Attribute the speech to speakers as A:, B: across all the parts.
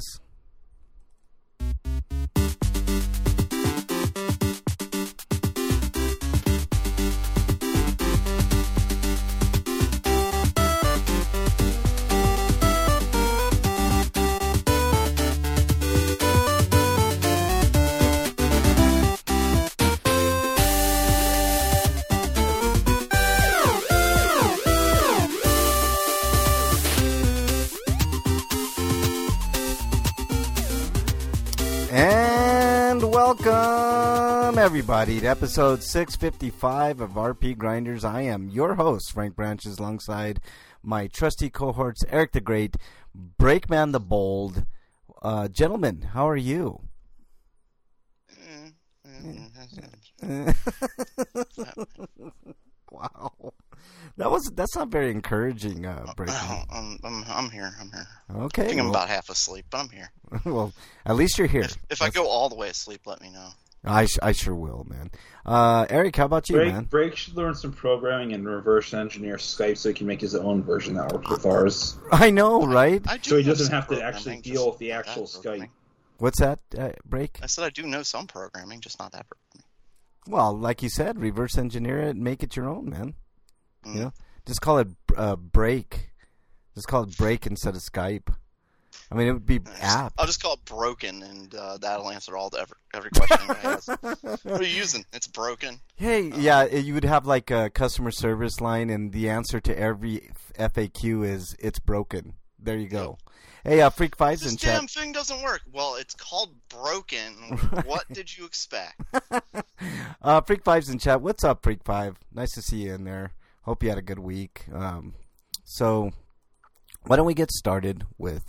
A: this. Welcome, everybody, to episode 655 of RP Grinders. I am your host, Frank Branches, alongside my trusty cohorts, Eric the Great, Breakman the Bold. Gentlemen, how are you? Wow. That's not very encouraging, Breakman.
B: I'm here.
A: Okay.
B: I think I'm about half asleep, but I'm here.
A: Well, at least you're here.
B: If I go all the way asleep, let me know.
A: I sure will, man. Eric, how about you, man?
C: Break should learn some programming and reverse engineer Skype so he can make his own version that works with ours.
A: I know, right?
C: So he doesn't have to actually deal with the actual Skype.
A: What's that, Break?
B: I said I do know some programming, just not that programming.
A: Well, like you said, reverse engineer it and make it your own, man. You know, just call it Break. Just call it Break instead of Skype. I mean, it would be app.
B: I'll just call it Broken, and that'll answer every question I ask. What are you using? It's broken.
A: Hey, yeah, you would have like a customer service line, and the answer to every FAQ is it's broken. There you go. Hey, Freak Five's in chat.
B: This damn thing doesn't work. Well, it's called Broken. What did you expect?
A: Freak Five's in chat. What's up, Freak Five? Nice to see you in there. Hope you had a good week. So, why don't we get started with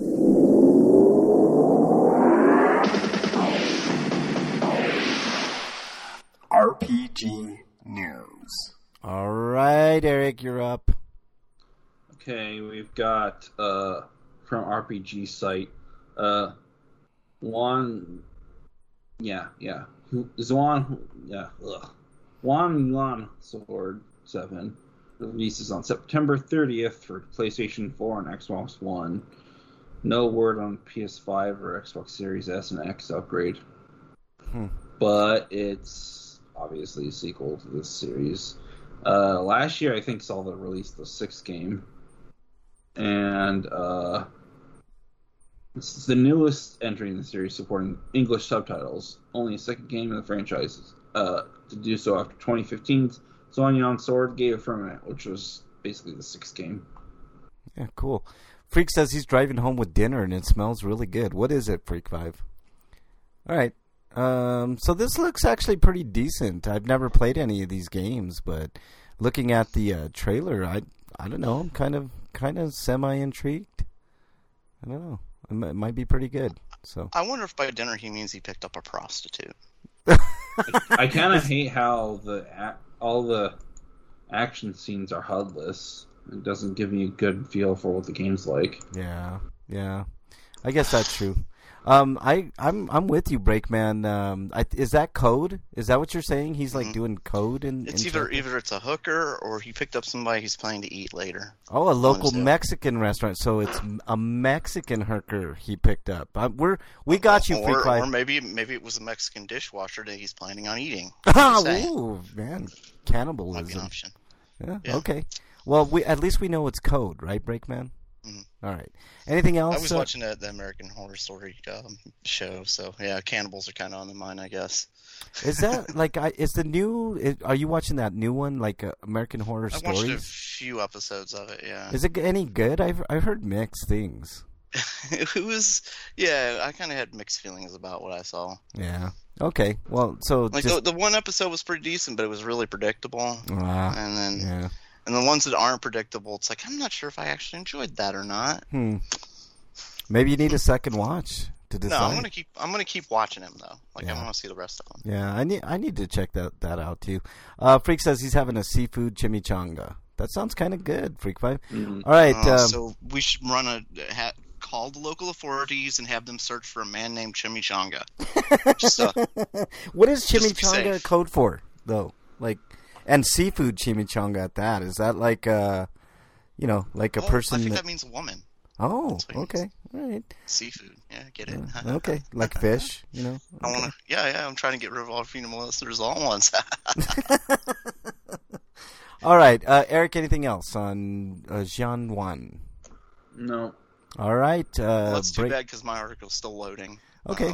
A: RPG News. All right, Eric, you're up.
C: Okay, we've got from RPG site Juan Yuan Sword 7 releases on September 30th for PlayStation 4 and Xbox One. No word on PS5 or Xbox Series S and X upgrade. But it's obviously a sequel to this series. Last year, I think, saw the release of the 6th game. And it's the newest entry in the series supporting English subtitles. Only a second game in the franchise to do so after 2015's Sonyan Sword gave a firmament, which was basically the 6th game.
A: Yeah, cool. Freak says he's driving home with dinner and it smells really good. What is it, Freak 5? All right. So this looks actually pretty decent. I've never played any of these games, but looking at the trailer, I don't know. I'm kind of semi-intrigued. I don't know. It might be pretty good. So
B: I wonder if by dinner he means he picked up a prostitute.
C: I kind of hate how all the action scenes are HUD-less. It doesn't give me a good feel for what the game's like.
A: Yeah. I guess that's true. I'm with you, Breakman. Is that code? Is that what you're saying? He's like doing code
B: It's either it's a hooker or he picked up somebody he's planning to eat later.
A: Oh, a local Mexican restaurant. So it's a Mexican hooker he picked up. We got you, Freak Five.
B: Or maybe it was a Mexican dishwasher that he's planning on eating.
A: Oh, man, cannibalism.
B: Might be an option.
A: Yeah. Okay. Well, at least we know it's code, right, Breakman? Mm-hmm. All right. Anything else?
B: I was watching the American Horror Story show, so yeah, cannibals are kind of on the mind, I guess.
A: Is that are you watching that new one, like American Horror Story?
B: I watched a few episodes of it, yeah.
A: Is it any good? I've heard mixed things.
B: I kind of had mixed feelings about what I saw.
A: Yeah. Okay. Well, so
B: the one episode was pretty decent, but it was really predictable. And then. Yeah. And the ones that aren't predictable, it's like, I'm not sure if I actually enjoyed that or not.
A: Maybe you need a second watch to decide.
B: No, I'm gonna keep watching him though. I want to see the rest of them.
A: Yeah, I need to check that out too. Freak says he's having a seafood chimichanga. That sounds kind of good, Freak 5. Mm-hmm. All right.
B: So we should call the local authorities and have them search for a man named Chimichanga.
A: What is chimichanga code for, though? Like. And seafood chimichanga at that. Is that like like a person?
B: I think that means woman.
A: Oh, okay. All right.
B: Seafood. Yeah, get it.
A: Okay. Like fish, Okay.
B: I want to. Yeah. I'm trying to get rid of all female listeners all at once.
A: All right. Eric, anything else on Jian Wan?
C: No.
A: All right.
B: Well, that's too bad because my article's still loading.
A: Okay.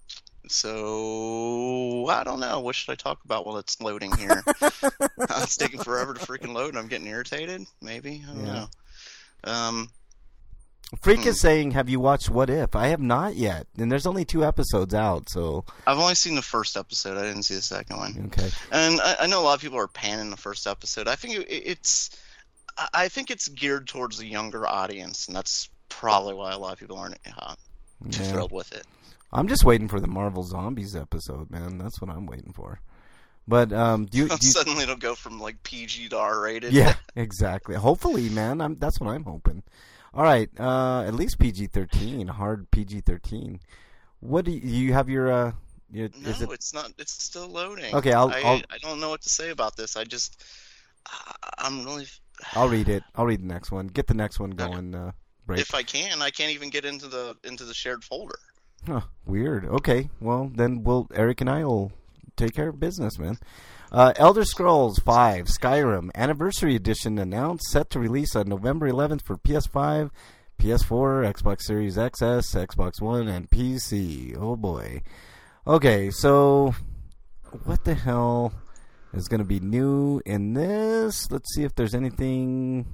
B: So, I don't know. What should I talk about while it's loading here? It's taking forever to freaking load, and I'm getting irritated? Maybe? I don't know.
A: Freak is saying, have you watched What If? I have not yet. And there's only 2 episodes out, so...
B: I've only seen the first episode. I didn't see the second one.
A: Okay.
B: And I know a lot of people are panning the first episode. I think it's geared towards a younger audience, and that's probably why a lot of people aren't too thrilled with it.
A: I'm just waiting for the Marvel Zombies episode, man. That's what I'm waiting for. But
B: suddenly it'll go from like PG to R-rated.
A: Yeah, exactly. Hopefully, man. That's what I'm hoping. All right, at least PG-13, hard PG-13. What do you have your?
B: No, it's not. It's still loading.
A: Okay,
B: I don't know what to say about this. I'm really.
A: I'll read it. I'll read the next one. Get the next one going. Break.
B: If I can't even get into the shared folder.
A: Huh, weird. Okay, well then Eric and I will take care of business, man. Elder Scrolls V Skyrim Anniversary Edition announced, set to release on November 11th for PS5, PS4, Xbox Series XS, Xbox One, and PC. Oh boy. Okay, so what the hell is going to be new in this? Let's see if there's anything...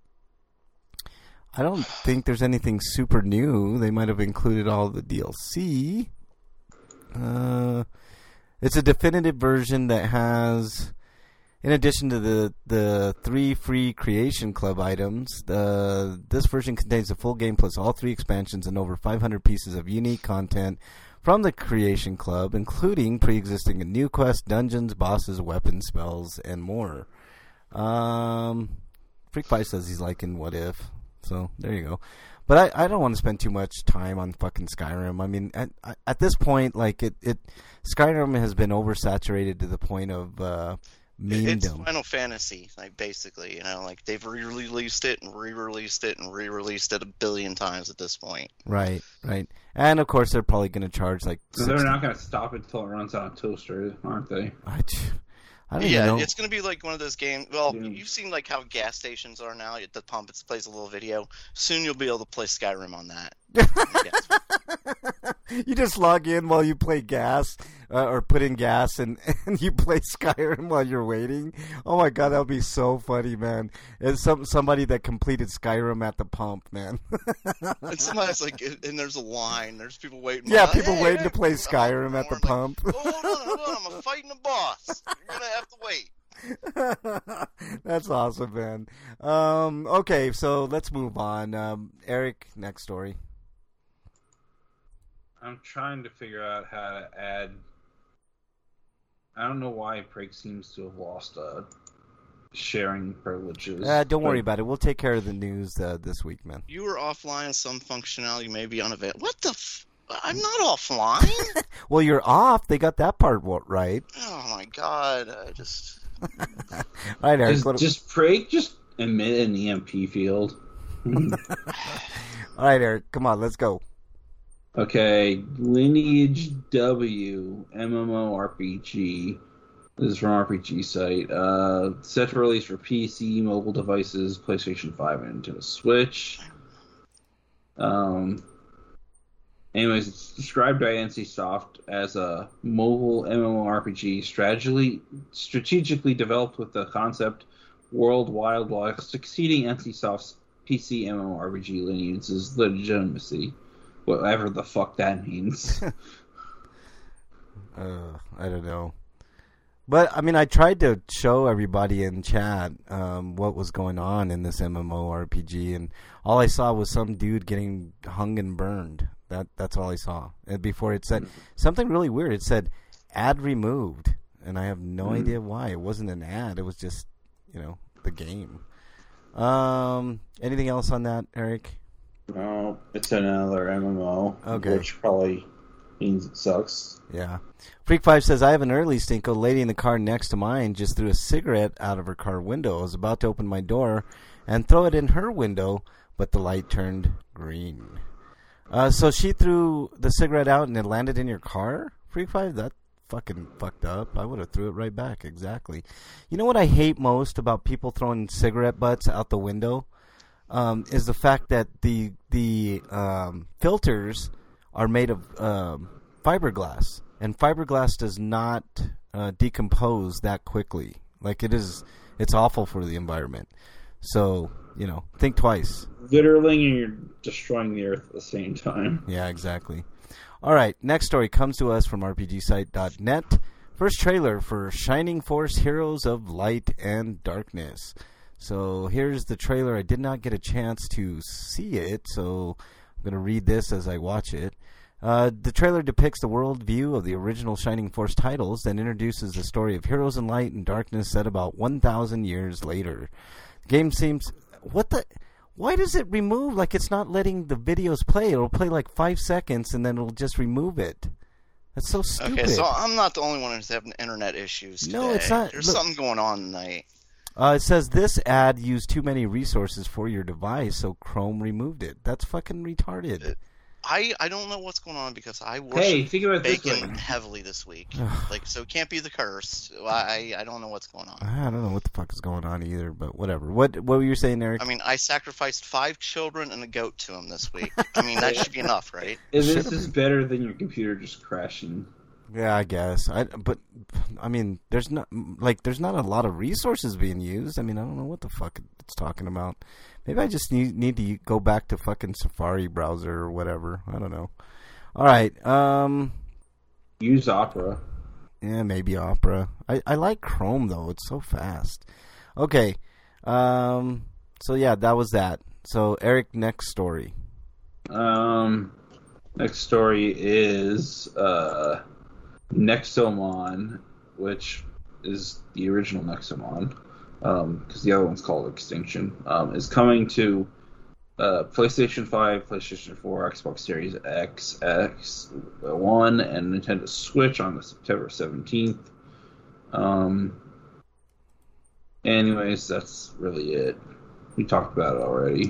A: I don't think there's anything super new. They might have included all the DLC. It's a definitive version that has, in addition to the 3 free Creation Club items, this version contains the full game plus all 3 expansions and over 500 pieces of unique content from the Creation Club, including pre-existing and new quests, dungeons, bosses, weapons, spells, and more. Freak Pie says he's liking What If. So, there you go. But I don't want to spend too much time on fucking Skyrim. I mean, at this point, like, Skyrim has been oversaturated to the point of memedom.
B: It's Final Fantasy, like, basically. Like, they've re-released it and re-released it and re-released it 1 billion times at this point.
A: Right. And, of course, they're probably going to charge, like...
C: So they're not going to stop it until it runs out of toaster, aren't they?
A: I don't know.
B: It's going to be like one of those games. Well, you've seen like how gas stations are now. At the pump, it plays a little video. Soon you'll be able to play Skyrim on that.
A: You just log in while you play gas or put in gas, and you play Skyrim while you're waiting. Oh my god, that would be so funny, man! It's somebody that completed Skyrim at the pump, man.
B: And somebody's like, and there's a line. There's people waiting.
A: Yeah, people waiting to play Skyrim at the pump.
B: Hold on, I'm fighting a boss. You're gonna have to wait.
A: That's awesome, man. Okay, so let's move on. Eric, next story.
C: I'm trying to figure out how to add... I don't know why Prig seems to have lost sharing privileges.
A: Don't worry about it. We'll take care of the news this week, man.
B: You were offline. Some functionality may be unavailable. What the I'm not offline.
A: Well, you're off. They got that part right.
B: Oh, my God. I just...
A: All right, Eric.
C: Just emit an EMP field.
A: All right, Eric. Come on, let's go.
C: Okay, Lineage W MMORPG. This is from RPG site. Set to release for PC, mobile devices, PlayStation 5, and Nintendo Switch. Anyways, it's described by NCSoft as a mobile MMORPG strategically developed with the concept worldwide while succeeding NCSoft's PC MMORPG Lineage's legitimacy. Whatever the fuck that means.
A: I don't know. But, I mean, I tried to show everybody in chat what was going on in this MMORPG, and all I saw was some dude getting hung and burned. That's all I saw. And before it said something really weird. It said, ad removed. And I have no idea why. It wasn't an ad. It was just, the game. Anything else on that, Eric?
C: No, it's another MMO, which probably means it sucks.
A: Yeah. Freak5 says, I have an early stinko. Lady in the car next to mine just threw a cigarette out of her car window. I was about to open my door and throw it in her window, but the light turned green. So she threw the cigarette out and it landed in your car, Freak 5? That fucking fucked up. I would have threw it right back. Exactly. You know what I hate most about people throwing cigarette butts out the window? Is the fact that the filters are made of fiberglass, and fiberglass does not decompose that quickly. Like it's awful for the environment. So, think twice.
C: Literally, you're destroying the earth at the same time.
A: Yeah, exactly. All right, next story comes to us from RPGsite.net. First trailer for Shining Force Heroes of Light and Darkness. So here's the trailer. I did not get a chance to see it, so I'm going to read this as I watch it. The trailer depicts the world view of the original Shining Force titles and introduces the story of Heroes in Light and Darkness set about 1,000 years later. The game seems... Why does it remove like it's not letting the videos play? It'll play like 5 seconds and then it'll just remove it. That's so stupid.
B: Okay, so I'm not the only one who's having internet issues today.
A: No, it's not.
B: There's something going on tonight.
A: It says this ad used too many resources for your device, so Chrome removed it. That's fucking retarded.
B: I don't know what's going on because I
C: think about
B: bacon heavily this week. So it can't be the curse. I don't know what's going on.
A: I don't know what the fuck is going on either, but whatever. What were you saying, Eric?
B: I mean, I sacrificed 5 children and a goat to him this week. I mean, that should be enough, right?
C: This is better than your computer just crashing.
A: Yeah, I guess. But I mean, there's not a lot of resources being used. I mean, I don't know what the fuck it's talking about. Maybe I just need to go back to fucking Safari browser or whatever. I don't know. All right.
C: Use Opera.
A: Yeah, maybe Opera. I like Chrome though. It's so fast. Okay. So yeah, that was that. So Eric, next story.
C: Next story is Nexomon, which is the original Nexomon, because the other one's called Extinction, is coming to PlayStation 5, PlayStation 4, Xbox Series X, X1, and Nintendo Switch on September 17th. Anyways, that's really it. We talked about it already.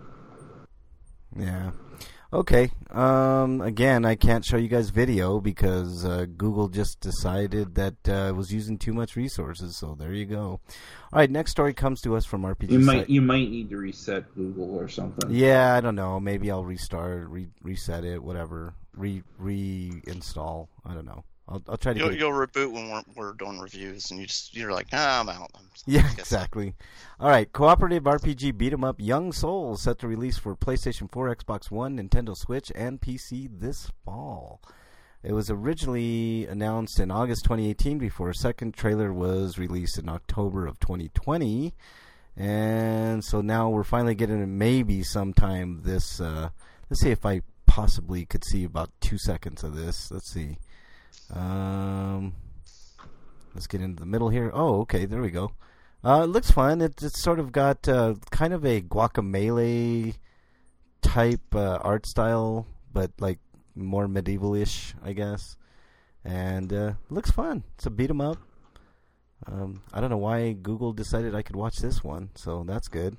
A: Yeah. Okay. Again, I can't show you guys video because Google just decided that it was using too much resources. So there you go. All right, next story comes to us from RPG.
C: You might need to reset Google or something.
A: Yeah, I don't know. Maybe I'll restart, reset it, whatever, reinstall. I don't know. I'll try to.
B: You'll reboot when we're doing reviews, and you're like, I'm out.
A: Yeah, exactly. All right, cooperative RPG beat 'em up Young Souls set to release for PlayStation 4, Xbox One, Nintendo Switch, and PC this fall. It was originally announced in August 2018 before a second trailer was released in October of 2020, and so now we're finally getting it maybe sometime this. Let's see if I possibly could see about 2 seconds of this. Let's see. Let's get into the middle here. Oh, okay, there we go. It looks fun. It's sort of got kind of a Guacamelee type art style, but like more medieval-ish, I guess. And looks fun. It's a beat 'em up. I don't know why Google decided I could watch this one, so that's good.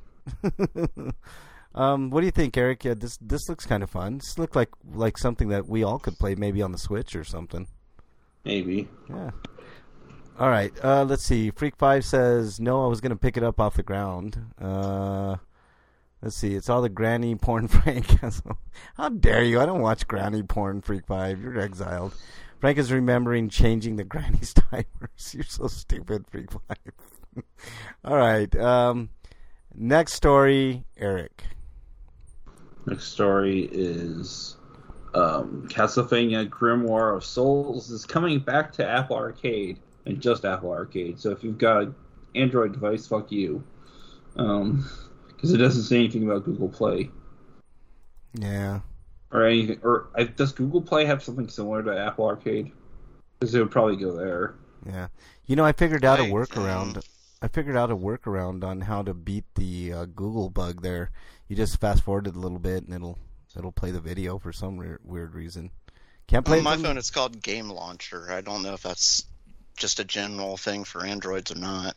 A: What do you think, Eric? Yeah, this looks kind of fun. This looks like something that we all could play maybe on the Switch or something.
C: Maybe.
A: Yeah. All right. Let's see. Freak 5 says, no, I was going to pick it up off the ground. Let's see. It's all the granny porn, Frank. How dare you? I don't watch granny porn, Freak 5. You're exiled. Frank is remembering changing the granny's timers. You're so stupid, Freak 5. All right. Next story, Eric.
C: Next story is Castlevania Grimoire of Souls is coming back to Apple Arcade, and just Apple Arcade. So if you've got an Android device, fuck you. Because it doesn't say anything about Google Play.
A: Yeah.
C: Or anything. Or does Google Play have something similar to Apple Arcade? Because it would probably go there.
A: Yeah. You know, I figured out a workaround. I figured out a workaround on how to beat the Google bug there. You just fast forward it a little bit, and it'll play the video for some weird reason. Can't play
B: on my phone. It's called Game Launcher. I don't know if that's just a general thing for Androids or not.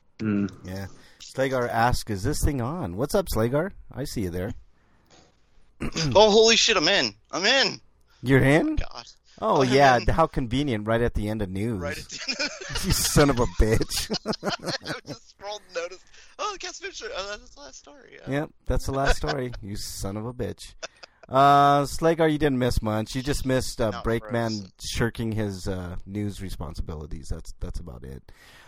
A: Yeah. Slagar asks, "Is this thing on?" What's up, Slagar? I see you there.
B: Oh, holy shit! I'm in.
A: You're in?
B: God.
A: Oh, yeah. How convenient. Right at the end of news.
B: Right at the end.
A: You son of a bitch.
B: I just scrolled and noticed. Oh, the cat's picture. Oh, that's the last story.
A: Yep, that's the last story. You son of a bitch. Slagar, you didn't miss much. You just missed Breakman shirking his news responsibilities. That's about it.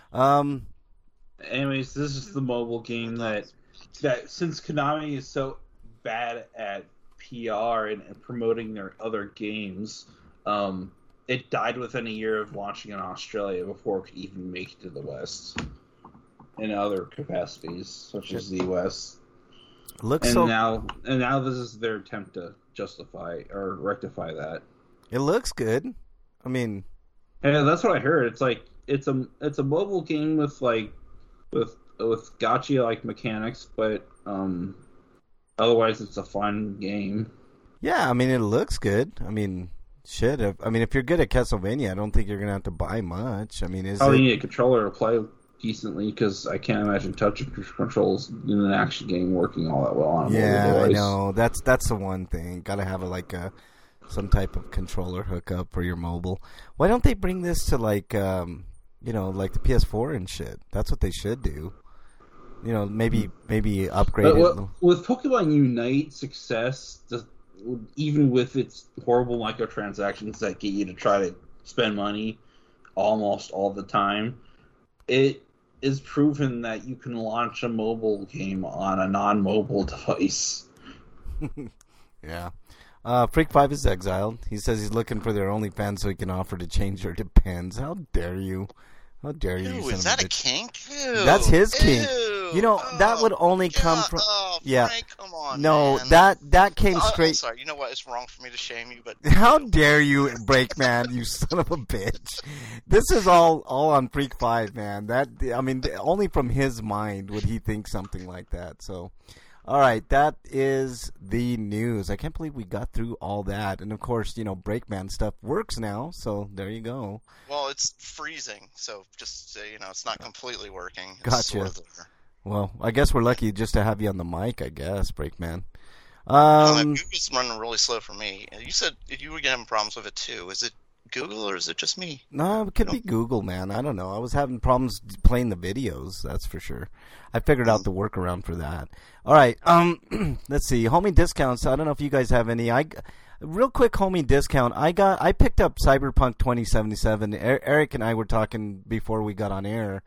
C: Anyways, this is the mobile game that since Konami is so bad at PR and promoting their other games, it died within a year of launching in Australia before it could even make it to the West in other capacities, such as the US. Now this is their attempt to justify or rectify that.
A: It looks good. I mean,
C: yeah, that's what I heard. It's like it's a mobile game with gacha like mechanics, but otherwise it's a fun game.
A: Yeah, I mean it looks good. I mean, shit. If you're good at Castlevania, I don't think you're gonna have to buy much. I mean, you
C: need a controller to play decently, because I can't imagine touch controls in an action game working all that well on a mobile device.
A: I know. That's the one thing. Got to have some type of controller hookup for your mobile. Why don't they bring this to like the PS4 and shit? That's what they should do. Maybe upgrade it.
C: With Pokemon Unite success, even with its horrible microtransactions that get you to try to spend money almost all the time, it is proven that you can launch a mobile game on a non-mobile device.
A: Yeah. Freak 5 is exiled. He says he's looking for their OnlyFans so he can offer to change their depends. How dare you? How dare you?
B: Ew, is that a kink? Ew.
A: That's his kink.
B: Ew.
A: That would only come from...
B: yeah. Frank, come on,
A: no,
B: man.
A: that came straight...
B: I'm sorry, you know what? It's wrong for me to shame you, but...
A: How dare you, Breakman, you son of a bitch. This is all on Freak 5, man. Only from his mind would he think something like that, so... All right, that is the news. I can't believe we got through all that. And, of course, Breakman stuff works now, so there you go.
B: Well, it's freezing, so just, it's not completely working.
A: It's gotcha. Well, I guess we're lucky just to have you on the mic, I guess, Breakman.
B: Google's running really slow for me. You said you were having problems with it, too. Is it Google or is it just me?
A: No, it could be Google, man. I don't know. I was having problems playing the videos, that's for sure. I figured out the workaround for that. All right, let's see. Homie discounts. I don't know if you guys have any. Real quick homie discount. I picked up Cyberpunk 2077. Eric and I were talking before we got on air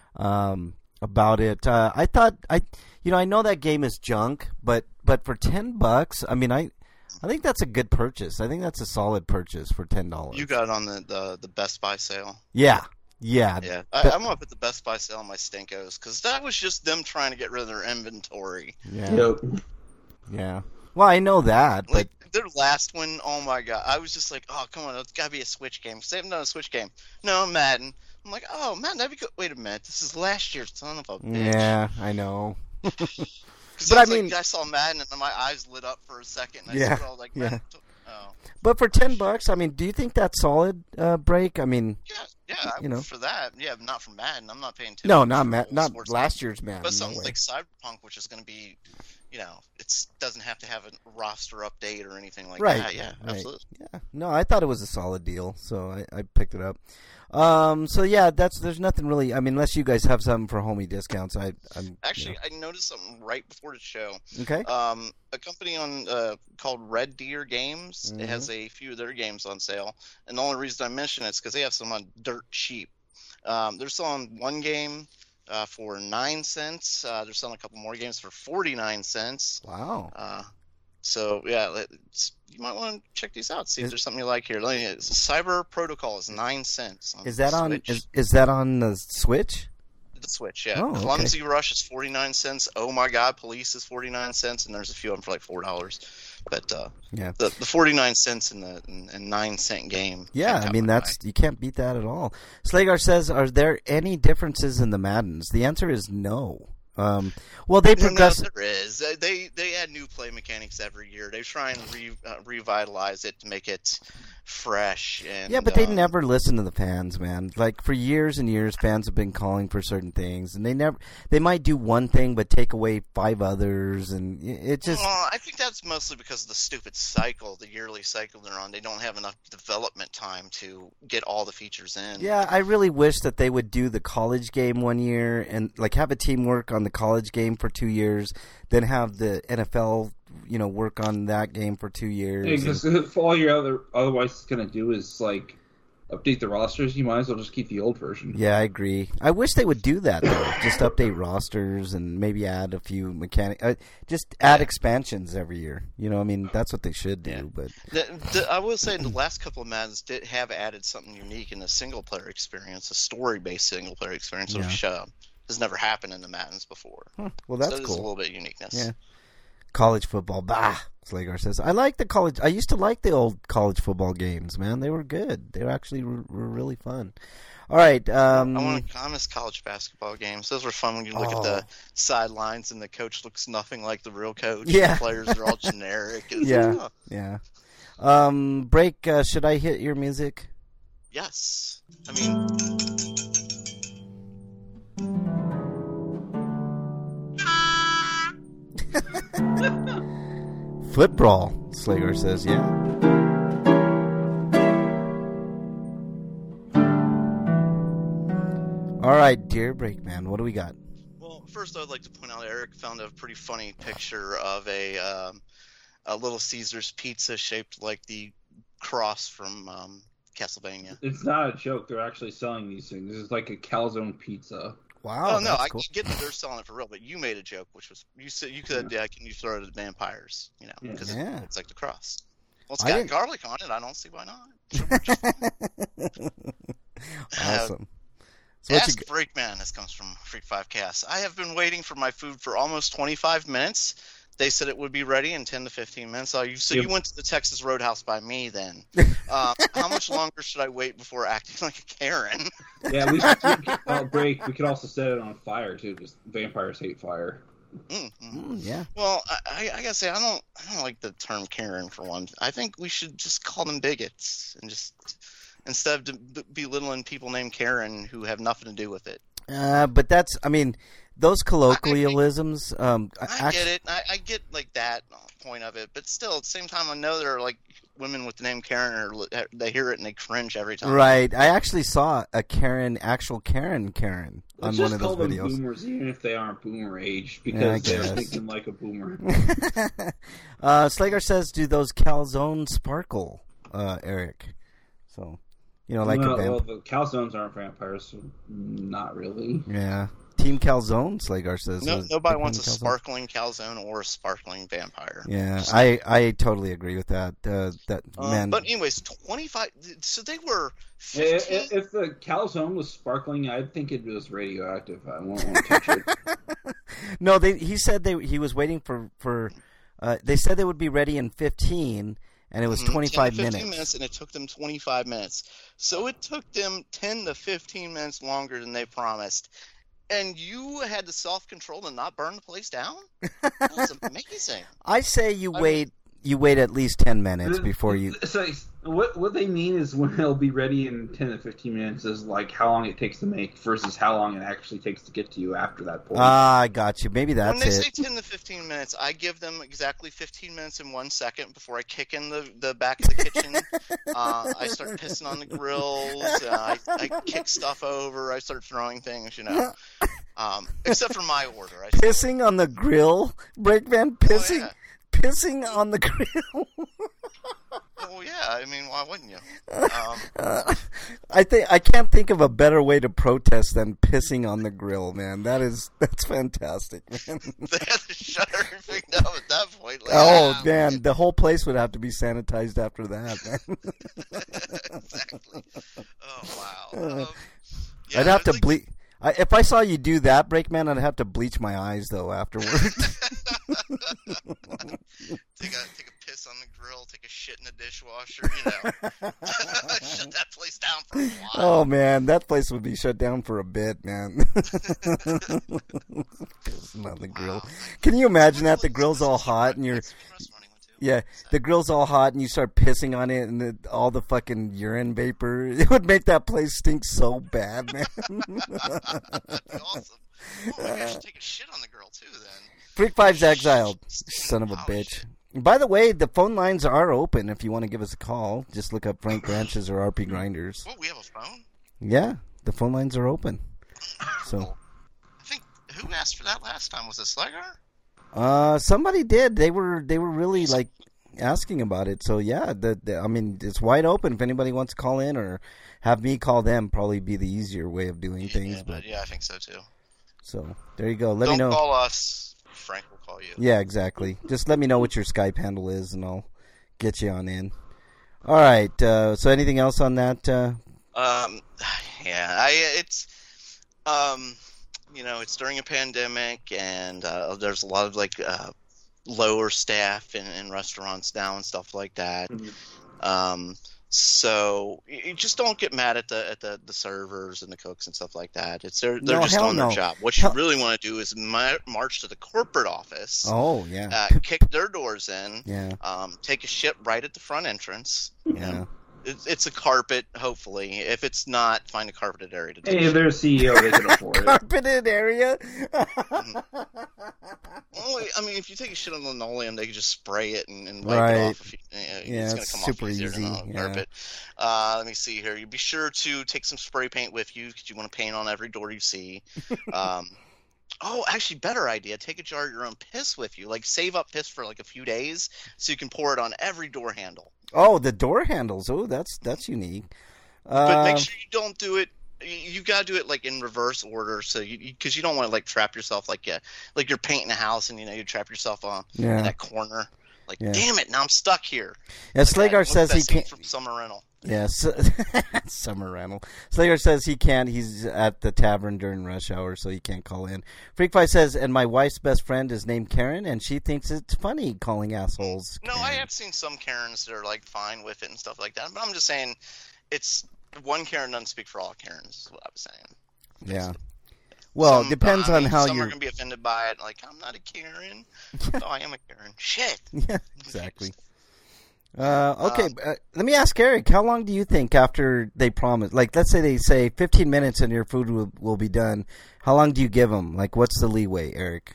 A: about it. I thought I know that game is junk, but for $10, I think that's a good purchase. I think that's a solid purchase for $10.
B: You got it on the Best Buy sale.
A: Yeah.
B: I'm gonna put the Best Buy sale on my Stinkos because that was just them trying to get rid of their inventory.
A: Yeah. Yep. Yeah. Well, I know that, but
B: their last one, oh my god, I was just like, oh come on, it's gotta be a Switch game because they haven't done a Switch game. No, Madden. I'm like, oh Madden, that'd be good. Wait a minute, this is last year's son of a bitch.
A: Yeah, I know.
B: But I saw Madden and my eyes lit up for a second. And I was like, Madden. Oh.
A: But for $10, do you think that's solid? Break?
B: Yeah, for that. Yeah, but not for Madden. I'm not paying $10.
A: No, not last year's Madden.
B: But something like Cyberpunk, which is going to be, it doesn't have to have a roster update or anything like that. Yeah, right. Absolutely.
A: Yeah, no, I thought it was a solid deal, so I picked it up. So yeah, there's nothing really. Unless you guys have something for homie discounts, I
B: noticed something right before the show.
A: Okay.
B: A company called Red Deer Games. Mm-hmm. It has a few of their games on sale, and the only reason I mention it is because they have some on dirt cheap. They're selling one game for 9 cents. They're selling a couple more games for 49 cents.
A: Wow.
B: So yeah, you might want to check these out. See if there's something you like here. Cyber Protocol is 9 cents.
A: Is that on? Is that on the Switch?
B: The Switch, yeah.
A: Oh, okay.
B: Clumsy Rush is 49 cents. Oh my God, Police is 49 cents, and there's a few of them for like $4. But the 49 cents and 9 cent game.
A: Yeah, you can't beat that at all. Slagar says, "Are there any differences in the Maddens?" The answer is no. Well, they progress.
B: No, there is. They add new play mechanics every year. They try and revitalize it to make it fresh. And,
A: Yeah, but they never listen to the fans, man. Like for years and years, fans have been calling for certain things, and they might do one thing but take away 5 others, and it just.
B: Well, I think that's mostly because of the stupid cycle, the yearly cycle they're on. They don't have enough development time to get all the features in.
A: Yeah, I really wish that they would do the college game one year and like have a team work on the college game for 2 years, then have the NFL, work on that game for 2 years.
C: Because if all you're otherwise going to do is like update the rosters, you might as well just keep the old version.
A: Yeah, I agree. I wish they would do that though. Just update rosters and maybe add a few just add expansions every year. That's what they should do. Yeah.
B: But I will say the last couple of Maddens did have added something unique in the single player experience, a story based single player experience, which has never happened in the Maddens before.
A: Well, that's
B: cool.
A: There's
B: a little bit of uniqueness.
A: Yeah. College football, Slagar says. I like the college. I used to like the old college football games, man. They were good. They were actually were really fun. All right.
B: I miss college basketball games. Those were fun when you look at the sidelines and the coach looks nothing like the real coach.
A: Yeah.
B: The players are all generic.
A: Yeah. Break, should I hit your music?
B: Yes.
A: Foot brawl, Slager says, yeah. All right, dear Breakman, what do we got?
B: Well, first I would like to point out Eric found a pretty funny picture of a Little Caesars pizza shaped like the cross from Castlevania.
C: It's not a joke. They're actually selling these things. This is like a calzone pizza.
A: Wow.
B: Oh no, I
A: cool.
B: get that they're selling it for real, but you made a joke, which was you said can you throw it at vampires? Because it's like the cross. Well, it's got garlic on it. I don't see why not.
A: Awesome.
B: Ask Breakman. This comes from Freak 5 Cast. I have been waiting for my food for almost 25 minutes. They said it would be ready in 10 to 15 minutes. You went to the Texas Roadhouse by me then. How much longer should I wait before acting like a Karen?
C: Yeah, we should break. We could also set it on fire too, because vampires hate fire.
A: Yeah.
B: Well, I gotta say, I don't like the term Karen for one. I think we should just call them bigots and just instead of belittling people named Karen who have nothing to do with it.
A: But that's, those colloquialisms.
B: I get it. I get like that point of it, but still, at the same time, I know there are like women with the name Karen, or they hear it and they cringe every time.
A: Right. I actually saw a actual Karen on one of those videos. Let's just call them
C: boomers, even if they aren't boomer age, because they're thinking like a boomer.
A: Slager says, "Do those calzones sparkle, Eric?" So, like a
C: well, the calzones aren't vampires, so not really.
A: Yeah. Team Calzone, Slagar says.
B: Nobody wants a sparkling calzone or a sparkling vampire.
A: Yeah, I totally agree with that. Man.
B: But anyways, 25. So they were 15.
C: If the calzone was sparkling, I'd think it was radioactive. I won't want to touch it.
A: No, he said he was waiting for. They said they would be ready in 15. And it was 25
B: minutes. And it took them 25 minutes. So it took them 10 to 15 minutes longer than they promised. And you had the self-control to not burn the place down? That's amazing.
A: I say you wait at least 10 minutes before you...
C: So what they mean is when it'll be ready in 10 to 15 minutes is like how long it takes to make versus how long it actually takes to get to you after that point.
A: I got you. Maybe that's it.
B: When they say 10 to 15 minutes, I give them exactly 15 minutes and 1 second before I kick in the back of the kitchen. I start pissing on the grills. I kick stuff over. I start throwing things, except for my order.
A: Pissing on the grill? Breakman, pissing?
B: Oh, yeah.
A: Pissing on the grill?
B: Well, yeah. Why wouldn't you?
A: I can't think of a better way to protest than pissing on the grill, man. That's fantastic, man.
B: They had to shut everything down at that point.
A: Man, the whole place would have to be sanitized after that, man.
B: Exactly. Oh wow.
A: I'd have to bleach. If I saw you do that, Breakman, I'd have to bleach my eyes though afterward.
B: Take a piss on the grill, take a shit in the dishwasher, shut that place down for a while.
A: Oh man, that place would be shut down for a bit, man. Pissing on the grill.
B: Wow.
A: Can you imagine that? The grill's all hot and you're... Yeah, the grill's all hot and you start pissing on it and all the fucking urine vapor. It would make that place stink so bad, man.
B: That'd be awesome. Oh, maybe I should take a shit on the grill too then.
A: Freak 5's exiled. Son of a bitch. By the way, the phone lines are open if you want to give us a call. Just look up Frank Branches or RP Grinders.
B: Oh, we have a phone?
A: Yeah, the phone lines are open. So,
B: I think, who asked for that last time? Was it Slagar?
A: somebody did. They were really like asking about it. So yeah, I mean, it's wide open if anybody wants to call in or have me call them. Probably be the easier way of doing things. But
B: yeah, I think so too.
A: So there you go. Let me know.
B: Don't call us. Frank will call you.
A: Yeah, exactly. Just let me know what your Skype handle is, and I'll get you on in. All right. So anything else on that?
B: It's during a pandemic, and there's a lot of lower staff in restaurants now and stuff like that. Mm-hmm. So you just don't get mad at the servers and the cooks and stuff like that. They're just doing their job. What you really want to do is march to the corporate office.
A: Oh yeah.
B: Kick their doors in.
A: Yeah.
B: Take a shit right at the front entrance.
A: Yeah.
B: It's a carpet, hopefully. If it's not, find a carpeted area to do
C: it. Hey, they're a CEO, they can afford it.
A: Carpeted area?
B: If you take a shit on linoleum, they can just spray it and wipe it off. It's going to come
A: super
B: off easier
A: easy.
B: than on carpet. Let me see here. You be sure to take some spray paint with you because you want to paint on every door you see. Actually, better idea. Take a jar of your own piss with you. Save up piss for a few days so you can pour it on every door handle.
A: Oh, the door handles. Oh, that's unique.
B: But make sure you don't do it. You gotta do it in reverse order, so because you don't want to trap yourself like you're painting a house and you trap yourself in that corner. Damn it! Now I'm stuck here.
A: Yeah, Slagar says he can't.
B: From Summer Rental.
A: Yes, Summer Rental. Slagar says he can't. He's at the tavern during rush hour, so he can't call in. Freakfly says, and my wife's best friend is named Karen, and she thinks it's funny calling assholes
B: No,
A: Karen.
B: I have seen some Karens that are fine with it and stuff like that, but I'm just saying, it's one Karen doesn't speak for all Karens. Is what I was saying.
A: Yeah. Well, it depends on how
B: some
A: you're.
B: are gonna be offended by it. I'm not a Karen. No, I am a Karen. Shit.
A: Yeah, exactly. Okay, let me ask Eric. How long do you think after they promise? Let's say they say 15 minutes and your food will be done. How long do you give them? What's the leeway, Eric?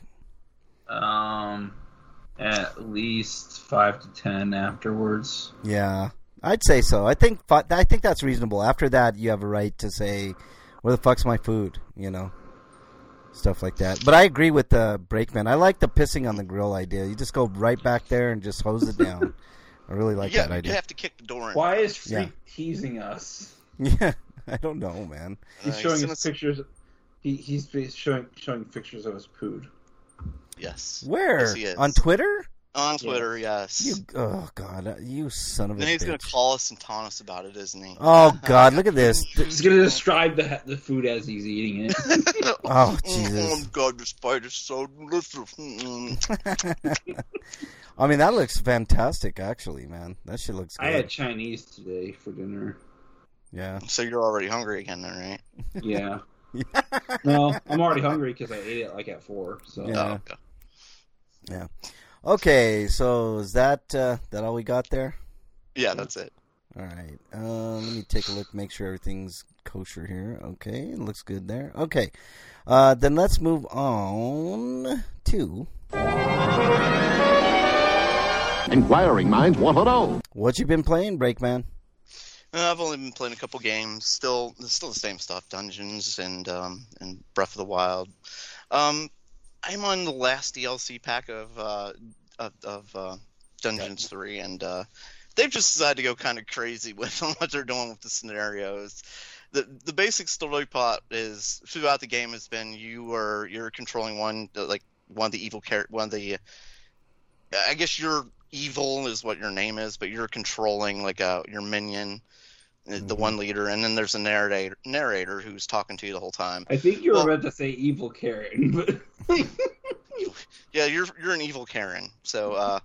C: At least 5 to 10 afterwards.
A: Yeah, I'd say so. I think that's reasonable. After that, you have a right to say, "Where the fuck's my food?" Stuff like that. But I agree with the Brakeman. I like the pissing on the grill idea. You just go right back there and just hose it down. I really like that idea.
B: You have to kick the door in.
C: Why is Freak teasing us?
A: Yeah, I don't know, man.
C: He's showing us pictures. He's showing pictures of his pood.
B: Yes.
A: Where?
B: Yes, he is.
A: On Twitter?
B: On Twitter, yes.
A: Oh, God. You son of a bitch.
B: Then he's going to call us and taunt us about it, isn't he?
A: Oh, God. Look at this.
C: He's going to describe the food as he's eating it.
A: Oh, Jesus.
B: Oh, God, this bite is so delicious.
A: I mean, that looks fantastic, actually, man. That shit looks good.
C: I had Chinese today for dinner.
A: Yeah.
B: So you're already hungry again then, right?
C: Yeah. No, I'm already hungry because I ate it at 4. So.
A: Yeah.
B: Oh, okay.
A: Yeah. Okay, so is that all we got there?
B: Yeah, that's it.
A: All right. Let me take a look, make sure everything's kosher here. Okay, it looks good there. Okay. Then let's move on to...
D: Inquiring minds want to know.
A: What you been playing, Brakeman?
B: I've only been playing a couple games. Still the same stuff, Dungeons and Breath of the Wild. I'm on the last DLC pack of Dungeons 3, and they've just decided to go kind of crazy with what they're doing with the scenarios. The basic story plot is throughout the game has been you're controlling one of the evil character, I guess you're evil is what your name is, but you're controlling your minion. The one leader, and then there's a narrator who's talking to you the whole time.
C: I think you were about to say evil Karen, but
B: Yeah, you're an evil Karen. So,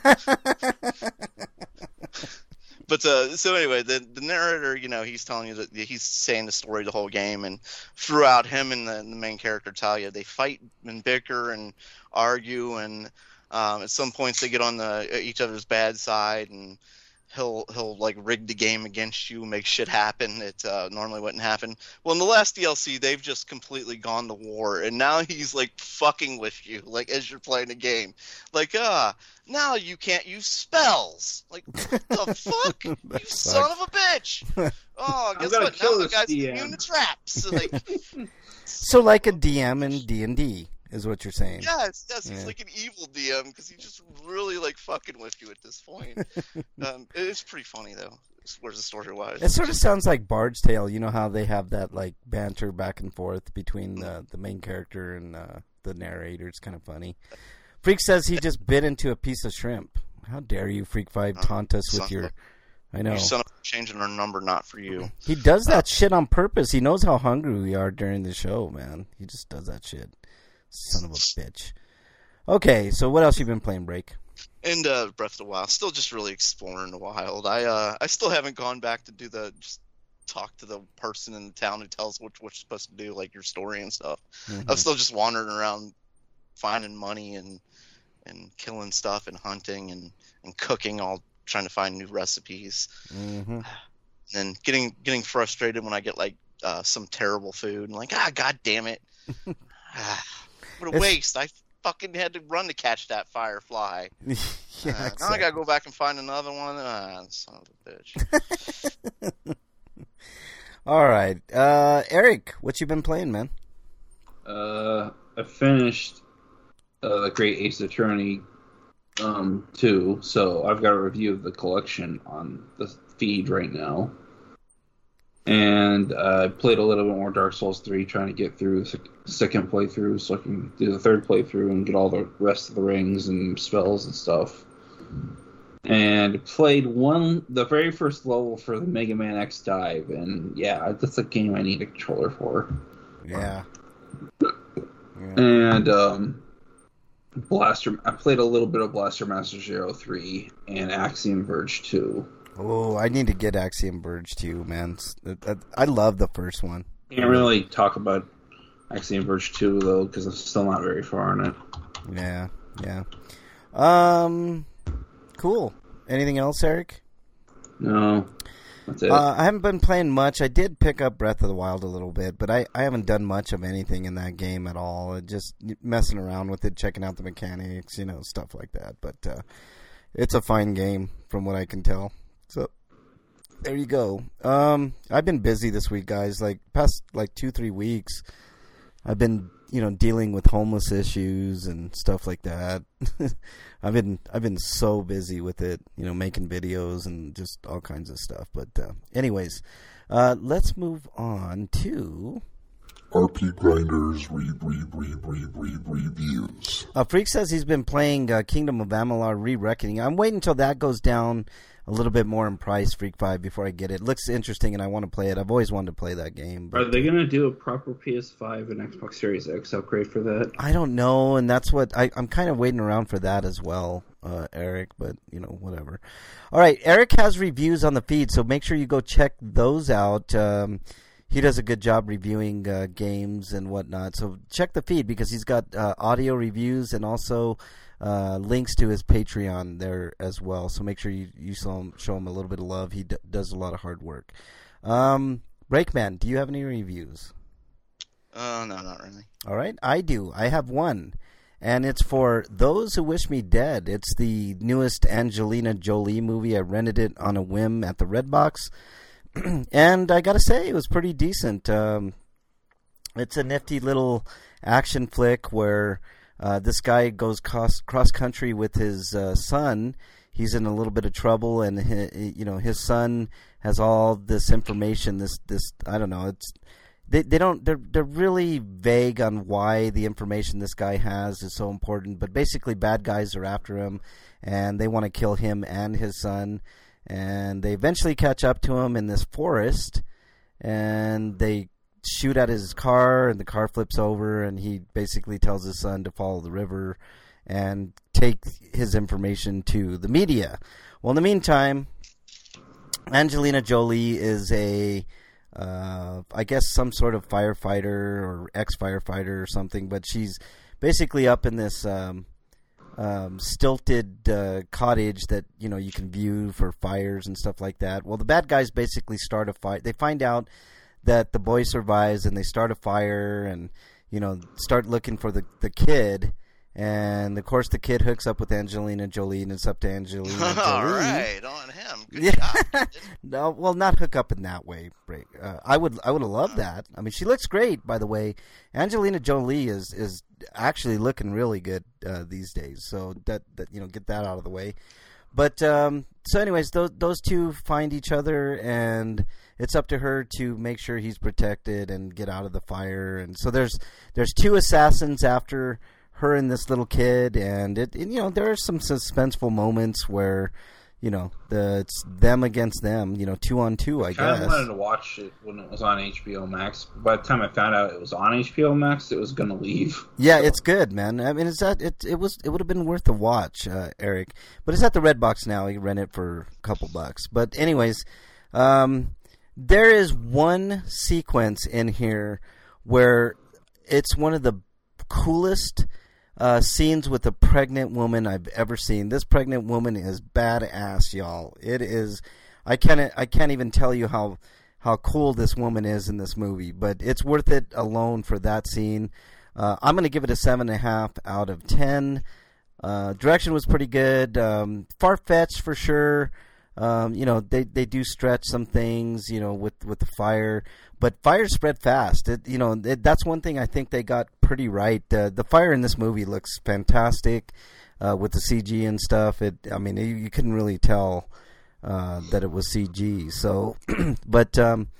B: but so anyway, the narrator, he's telling you that he's saying the story the whole game, and throughout him and the main character Talia, they fight and bicker and argue, and at some points they get on each other's bad side, and he'll like rig the game against you, make shit happen that normally wouldn't happen. Well, in the last DLC, they've just completely gone to war, and now he's like fucking with you, like as you're playing the game, like now you can't use spells. Like what the fuck, you son of a bitch! Oh, guess what? Now the guy's immune to traps. Like,
A: so like a DM in D&D. Is what you're saying?
B: Yes, he's like an evil DM because he's just really like fucking with you at this point. It's pretty funny though. Where's the story wise?
A: It sort of sounds like Bard's Tale. You know how they have that like banter back and forth between the main character and the narrator. It's kind of funny. Freak says he just bit into a piece of shrimp. How dare you, Freak5, taunt us with your... I know.
B: You son of a changing our number, not for you.
A: He does that shit on purpose. He knows how hungry we are during the show, man. He just does that shit. Son of a bitch. Okay, so what else you been playing, Break?
B: And Breath of the Wild. Still just really exploring the wild. I still haven't gone back to do just talk to the person in the town who tells what you're supposed to do, like your story and stuff.
A: Mm-hmm.
B: I'm still just wandering around finding money and killing stuff and hunting and cooking, all trying to find new recipes.
A: Mm-hmm.
B: And then getting frustrated when I get like some terrible food and like, god damn it. What a waste. I fucking had to run to catch that firefly.
A: Yeah, exactly.
B: Now I gotta go back and find another one. Son of a bitch.
A: All right. Eric, what you been playing, man?
C: I finished The Great Ace Attorney 2, so I've got a review of the collection on the feed right now. And I played a little bit more Dark Souls 3, trying to get through the second playthrough so I can do the third playthrough and get all the rest of the rings and spells and stuff. And played the very first level for the Mega Man X Dive, and yeah, that's a game I need a controller for.
A: Yeah.
C: And Blaster, I played a little bit of Blaster Master Zero 3 and Axiom Verge 2.
A: Oh, I need to get Axiom Verge too, man. I love the first one.
C: Can't really talk about Axiom Verge 2 though, because I'm still not very far in it.
A: Yeah. Cool. Anything else, Eric?
C: No, that's it.
A: I haven't been playing much. I did pick up Breath of the Wild a little bit, but I haven't done much of anything in that game at all. Just messing around with it, checking out the mechanics, stuff like that. But it's a fine game from what I can tell. So there you go. I've been busy this week, guys. Like past 2-3 weeks, I've been dealing with homeless issues and stuff like that. I've been so busy with it, making videos and just all kinds of stuff. But anyways, let's move on to
E: RP Grinders reviews.
A: Freak says he's been playing Kingdom of Amalur: Re-Reckoning. I'm waiting until that goes down a little bit more in price, Freak5, before I get it. It looks interesting, and I want to play it. I've always wanted to play that game. But
C: are they going to do a proper PS5 and Xbox Series X upgrade for that?
A: I don't know, and that's what I'm kind of waiting around for that as well, Eric, but, whatever. All right, Eric has reviews on the feed, so make sure you go check those out. He does a good job reviewing games and whatnot, so check the feed because he's got audio reviews and also links to his Patreon there as well. So make sure you show him a little bit of love. He does a lot of hard work. Breakman, do you have any reviews?
B: No, not really.
A: All right, I do. I have one, and it's for Those Who Wish Me Dead. It's the newest Angelina Jolie movie. I rented it on a whim at the Redbox. And I gotta say, it was pretty decent. It's a nifty little action flick where this guy goes cross country with his son. He's in a little bit of trouble, and his son has all this information. This I don't know. They're really vague on why the information this guy has is so important. But basically, bad guys are after him, and they want to kill him and his son. And they eventually catch up to him in this forest, and they shoot at his car, and the car flips over, and he basically tells his son to follow the river and take his information to the media. Well, in the meantime, Angelina Jolie is I guess some sort of firefighter or ex-firefighter or something, but she's basically up in this stilted cottage that, you can view for fires and stuff like that. Well, the bad guys basically start a fire. They find out that the boy survives, and they start a fire and, start looking for the kid. And, of course, the kid hooks up with Angelina Jolie, and it's up to Angelina Jolie.
B: All right, on him. Good job.
A: No, well, not hook up in that way. I would have loved that. I mean, she looks great, by the way. Angelina Jolie is actually looking really good these days. So that get that out of the way. But so, anyways, those two find each other, and it's up to her to make sure he's protected and get out of the fire. And so there's two assassins after her and this little kid, and there are some suspenseful moments where it's them against them, 2-on-2, I guess.
C: I wanted to watch it when it was on HBO Max. By the time I found out it was on HBO Max, it was going to leave.
A: Yeah, it's good, man. I mean, it would have been worth a watch, Eric. But it's at the Redbox now. You can rent it for a couple bucks. But anyways, there is one sequence in here where it's one of the coolest scenes with a pregnant woman I've ever seen. This pregnant woman is badass, y'all. It is. I can't even tell you how cool this woman is in this movie, but it's worth it alone for that scene. I'm going to give it a 7.5 out of 10. Direction was pretty good. Far-fetched for sure. They do stretch some things, with the fire, but fire spread fast. That's one thing I think they got pretty right. The fire in this movie looks fantastic, with the CG and stuff. You couldn't really tell, that it was CG. So, but,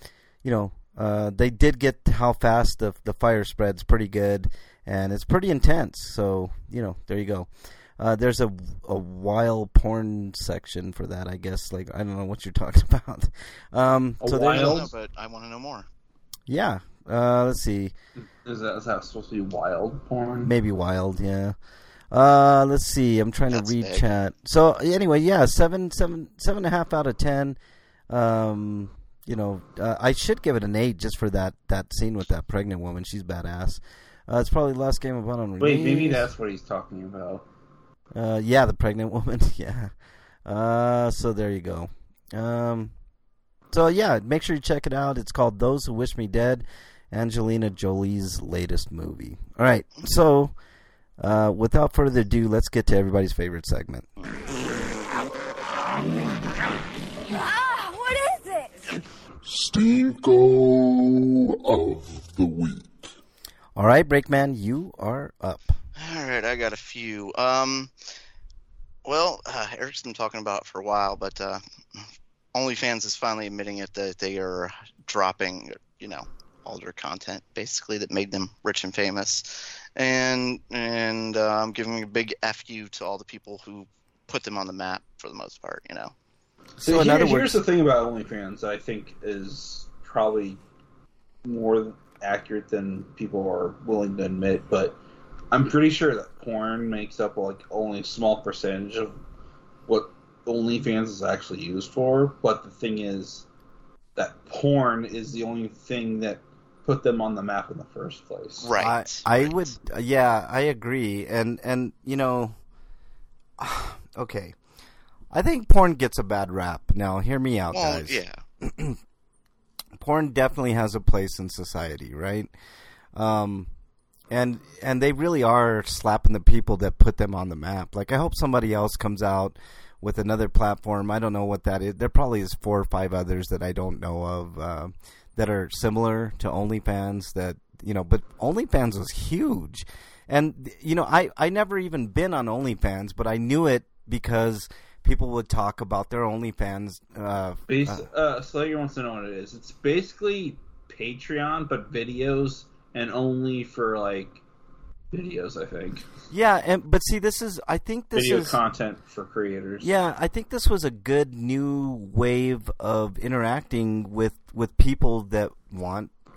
A: they did get how fast the fire spreads pretty good, and it's pretty intense. So, there you go. There's a wild porn section for that, I guess. Like, I don't know what you're talking about.
B: But I want to know more.
A: Yeah. Let's see.
C: Is that supposed to be wild porn?
A: Maybe wild, yeah. Let's see. I'm trying to read big. Chat. So anyway, yeah, 7.5 out of 10. I should give it an 8 just for that scene with that pregnant woman. She's badass. It's probably the last game of on release.
C: Wait, maybe that's what he's talking about.
A: Yeah, the pregnant woman. Yeah. So there you go. So yeah, make sure you check it out. It's called Those Who Wish Me Dead, Angelina Jolie's latest movie. All right. So, without further ado, let's get to everybody's favorite segment.
F: What is it?
E: Stinko of the Week.
A: All right, Breakman, you are up.
B: All right, I got a few. Eric's been talking about it for a while, but OnlyFans is finally admitting it that they are dropping, all their content basically that made them rich and famous, and giving a big F you to all the people who put them on the map for the most part,
C: So here's the thing about OnlyFans I think is probably more accurate than people are willing to admit, but I'm pretty sure that porn makes up only a small percentage of what OnlyFans is actually used for. But the thing is that porn is the only thing that put them on the map in the first place.
B: Right.
A: I would, yeah, I agree. And okay. I think porn gets a bad rap. Now, hear me out, guys.
B: Yeah.
A: Porn definitely has a place in society, right? And they really are slapping the people that put them on the map. Like, I hope somebody else comes out with another platform. I don't know what that is. There probably is 4 or 5 others that I don't know of that are similar to OnlyFans that, but OnlyFans was huge. And, I never even been on OnlyFans, but I knew it because people would talk about their OnlyFans.
C: Slayer wants to know what it is. It's basically Patreon, but videos, and only for videos, I think.
A: Yeah, but see, I think this
C: video
A: is
C: content for creators.
A: Yeah, I think this was a good new wave of interacting with people that want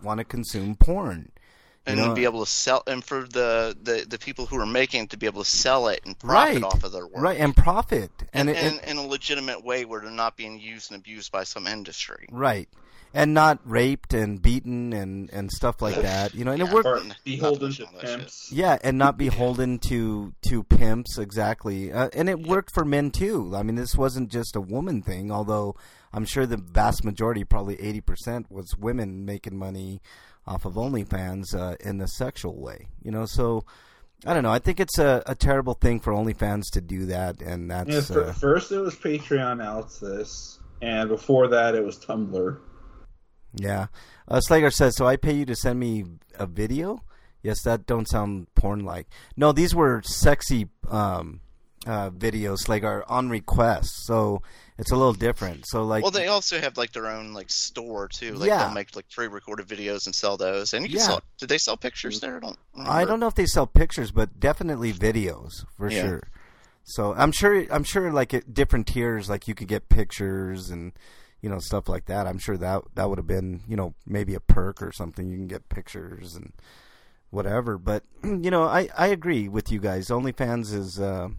A: want to consume porn.
B: And
A: You know,
B: to be able to sell, and for the people who are making it to be able to sell it and profit off of their work.
A: Right, and profit.
B: And in a legitimate way where they're not being used and abused by some industry.
A: Right. And not raped and beaten and stuff like that. You know, and it worked.
C: Or beholden to pimps.
A: Yeah, and not beholden to pimps, exactly. And it worked for men, too. I mean, this wasn't just a woman thing, although I'm sure the vast majority, probably 80%, was women making money off of OnlyFans in the sexual way. You know, so I don't know. I think it's a terrible thing for OnlyFans to do that, and that's...
C: First it was Patreon, now it's this. And before that it was Tumblr.
A: Yeah. Slager says, so I pay you to send me a video? Yes, that don't sound porn-like. No, these were sexy videos, Slager, on request. So it's a little different. So like,
B: well, they also have like their own like store too. Like
A: Yeah.
B: they'll make like pre-recorded videos and sell those. And you can sell. Did they sell pictures there?
A: I don't know if they sell pictures, but definitely videos for sure. So I'm sure like at different tiers, like you could get pictures and stuff like that. I'm sure that would have been maybe a perk or something. You can get pictures and whatever. But I agree with you guys. OnlyFans is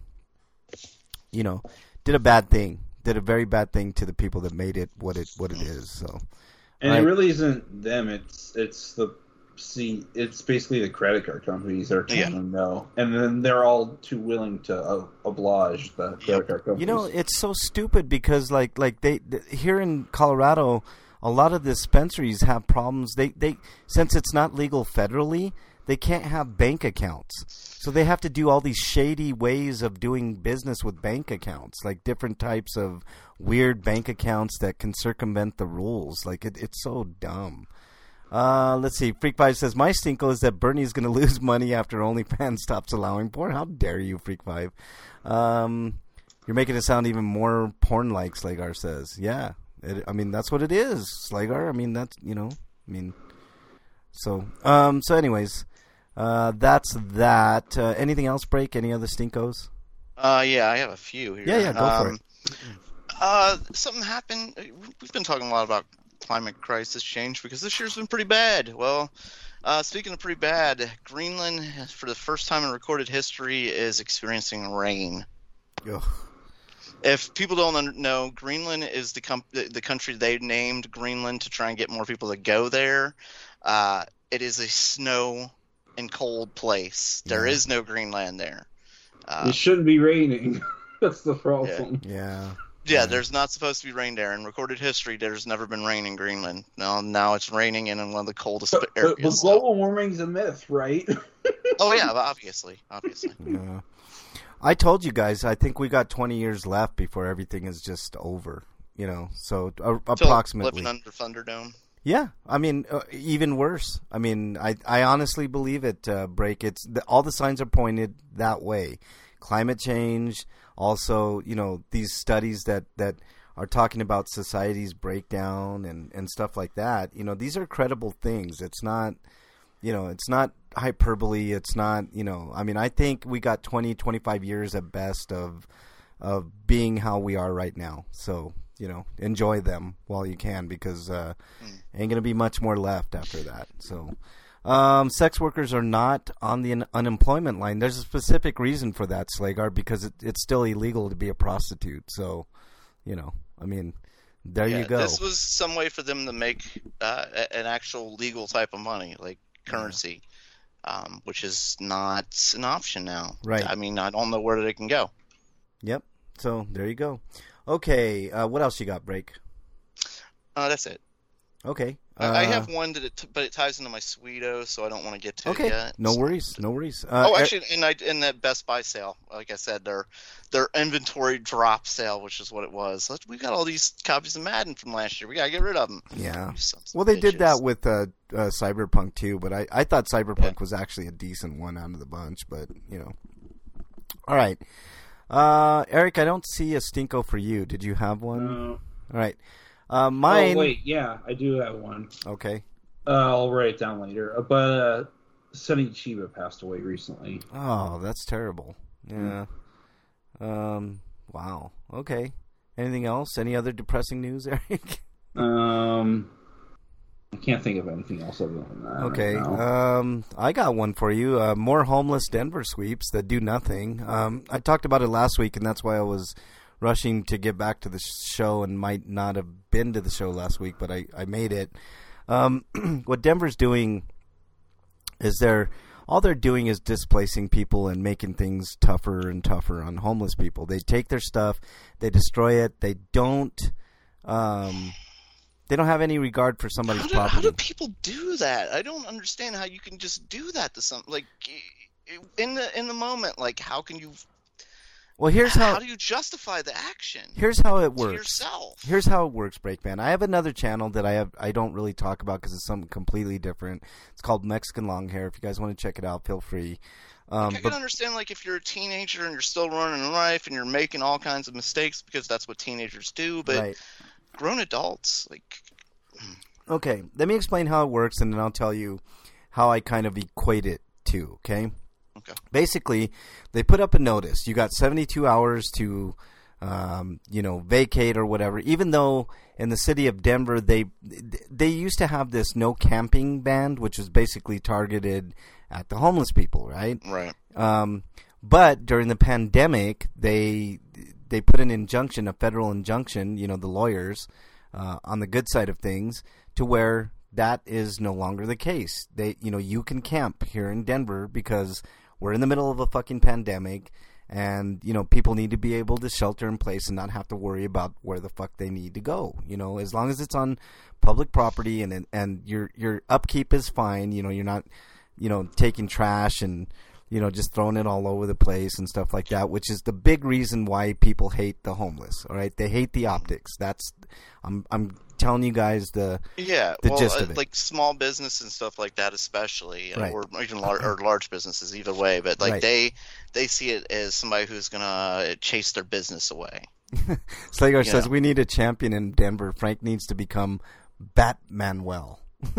A: did a bad thing. Did a very bad thing to the people that made it what it is. So,
C: and it really isn't them. It's basically the credit card companies that are telling them no, and then they're all too willing to oblige the credit card companies.
A: It's so stupid because like they here in Colorado, a lot of dispensaries have problems. They since it's not legal federally, they can't have bank accounts. So they have to do all these shady ways of doing business with bank accounts, like different types of weird bank accounts that can circumvent the rules. Like it's so dumb. Let's see. Freak5 says, my stinkle is that Bernie's going to lose money after OnlyFans stops allowing porn. How dare you, Freak5? You're making it sound even more porn-like, Slagar says. Yeah. That's what it is, Slagar. So anyways, that's that. Anything else, Break? Any other stinkos?
B: Yeah, I have a few here.
A: Yeah, go for it.
B: Something happened. We've been talking a lot about climate crisis change because this year's been pretty bad. Well, speaking of pretty bad, Greenland, for the first time in recorded history, is experiencing rain.
A: Ugh.
B: If people don't know, Greenland is the country they named Greenland to try and get more people to go there. It is a snow and cold place. There is no Greenland there.
C: It shouldn't be raining. That's the problem.
B: Yeah, there's not supposed to be rain there. In recorded history, there's never been rain in Greenland. Now it's raining in one of the coldest areas.
C: But global warming's a myth, right?
B: Oh, yeah, obviously.
A: Yeah. I told you guys, I think we got 20 years left before everything is just over. So approximately.
B: Living under Thunderdome.
A: Yeah, even worse. I honestly believe it, Break. All the signs are pointed that way. Climate change, also, these studies that are talking about society's breakdown and stuff like that. These are credible things. It's not, it's not hyperbole. It's not, I think we got 20, 25 years at best of being how we are right now. So, enjoy them while you can because ain't going to be much more left after that. So, sex workers are not on the unemployment line. There's a specific reason for that, Slagar, because it's still illegal to be a prostitute. So, there you go.
B: This was some way for them to make an actual legal type of money, like currency, which is not an option now.
A: Right.
B: I don't know where they can go.
A: Yep. So, there you go. Okay, what else you got, Break?
B: That's it.
A: Okay.
B: I have one but it ties into my Sweeto, so I don't want to get to it yet.
A: No worries.
B: Actually, in that Best Buy sale, like I said, their inventory drop sale, which is what it was. We got all these copies of Madden from last year. We gotta get rid of them.
A: Yeah. Well, they did that with Cyberpunk too, but I thought Cyberpunk was actually a decent one out of the bunch. But all right. Eric, I don't see a stinko for you. Did you have one?
C: No.
A: All right. Mine.
C: Oh, wait, yeah, I do have one.
A: Okay.
C: I'll write it down later. But Sonny Chiba passed away recently.
A: Oh, that's terrible. Yeah. Wow. Okay. Anything else? Any other depressing news, Eric?
C: I can't think of anything else other than that.
A: Okay,
C: right now.
A: I got one for you. More homeless Denver sweeps that do nothing. I talked about it last week, and that's why I was rushing to get back to the show and might not have been to the show last week, but I made it. What Denver's doing is all they're doing is displacing people and making things tougher and tougher on homeless people. They take their stuff, they destroy it. They don't have any regard for somebody's property.
B: How do people do that? I don't understand how you can just do that to some, like, in the moment. Like, how can you?
A: Well,
B: how do you justify the action?
A: Here's how it works.
B: To yourself.
A: Here's how it works, Breakman. I have another channel that I don't really talk about because it's something completely different. It's called Mexican Long Hair. If you guys want to check it out, feel free.
B: I can understand, like, if you're a teenager and you're still running life and you're making all kinds of mistakes because that's what teenagers do, but
A: right.
B: Grown adults, like...
A: Okay, let me explain how it works, and then I'll tell you how I kind of equate it to, okay?
B: Okay.
A: Basically, they put up a notice. You got 72 hours to, vacate or whatever. Even though in the city of Denver, they used to have this no camping ban, which was basically targeted at the homeless people, right?
B: Right.
A: But during the pandemic, they put an injunction, a federal injunction, the lawyers, on the good side of things, to where that is no longer the case. You can camp here in Denver because we're in the middle of a fucking pandemic, and people need to be able to shelter in place and not have to worry about where the fuck they need to go. As long as it's on public property and your upkeep is fine. You're not taking trash and just throwing it all over the place and stuff like that, which is the big reason why people hate the homeless. All right, they hate the optics. I'm telling you guys the gist of it.
B: Like small business and stuff like that, especially,
A: right.
B: Or even large businesses, either way. But like
A: right.
B: they see it as somebody who's gonna chase their business away.
A: Slagar says we need a champion in Denver. Frank needs to become Batmanuel.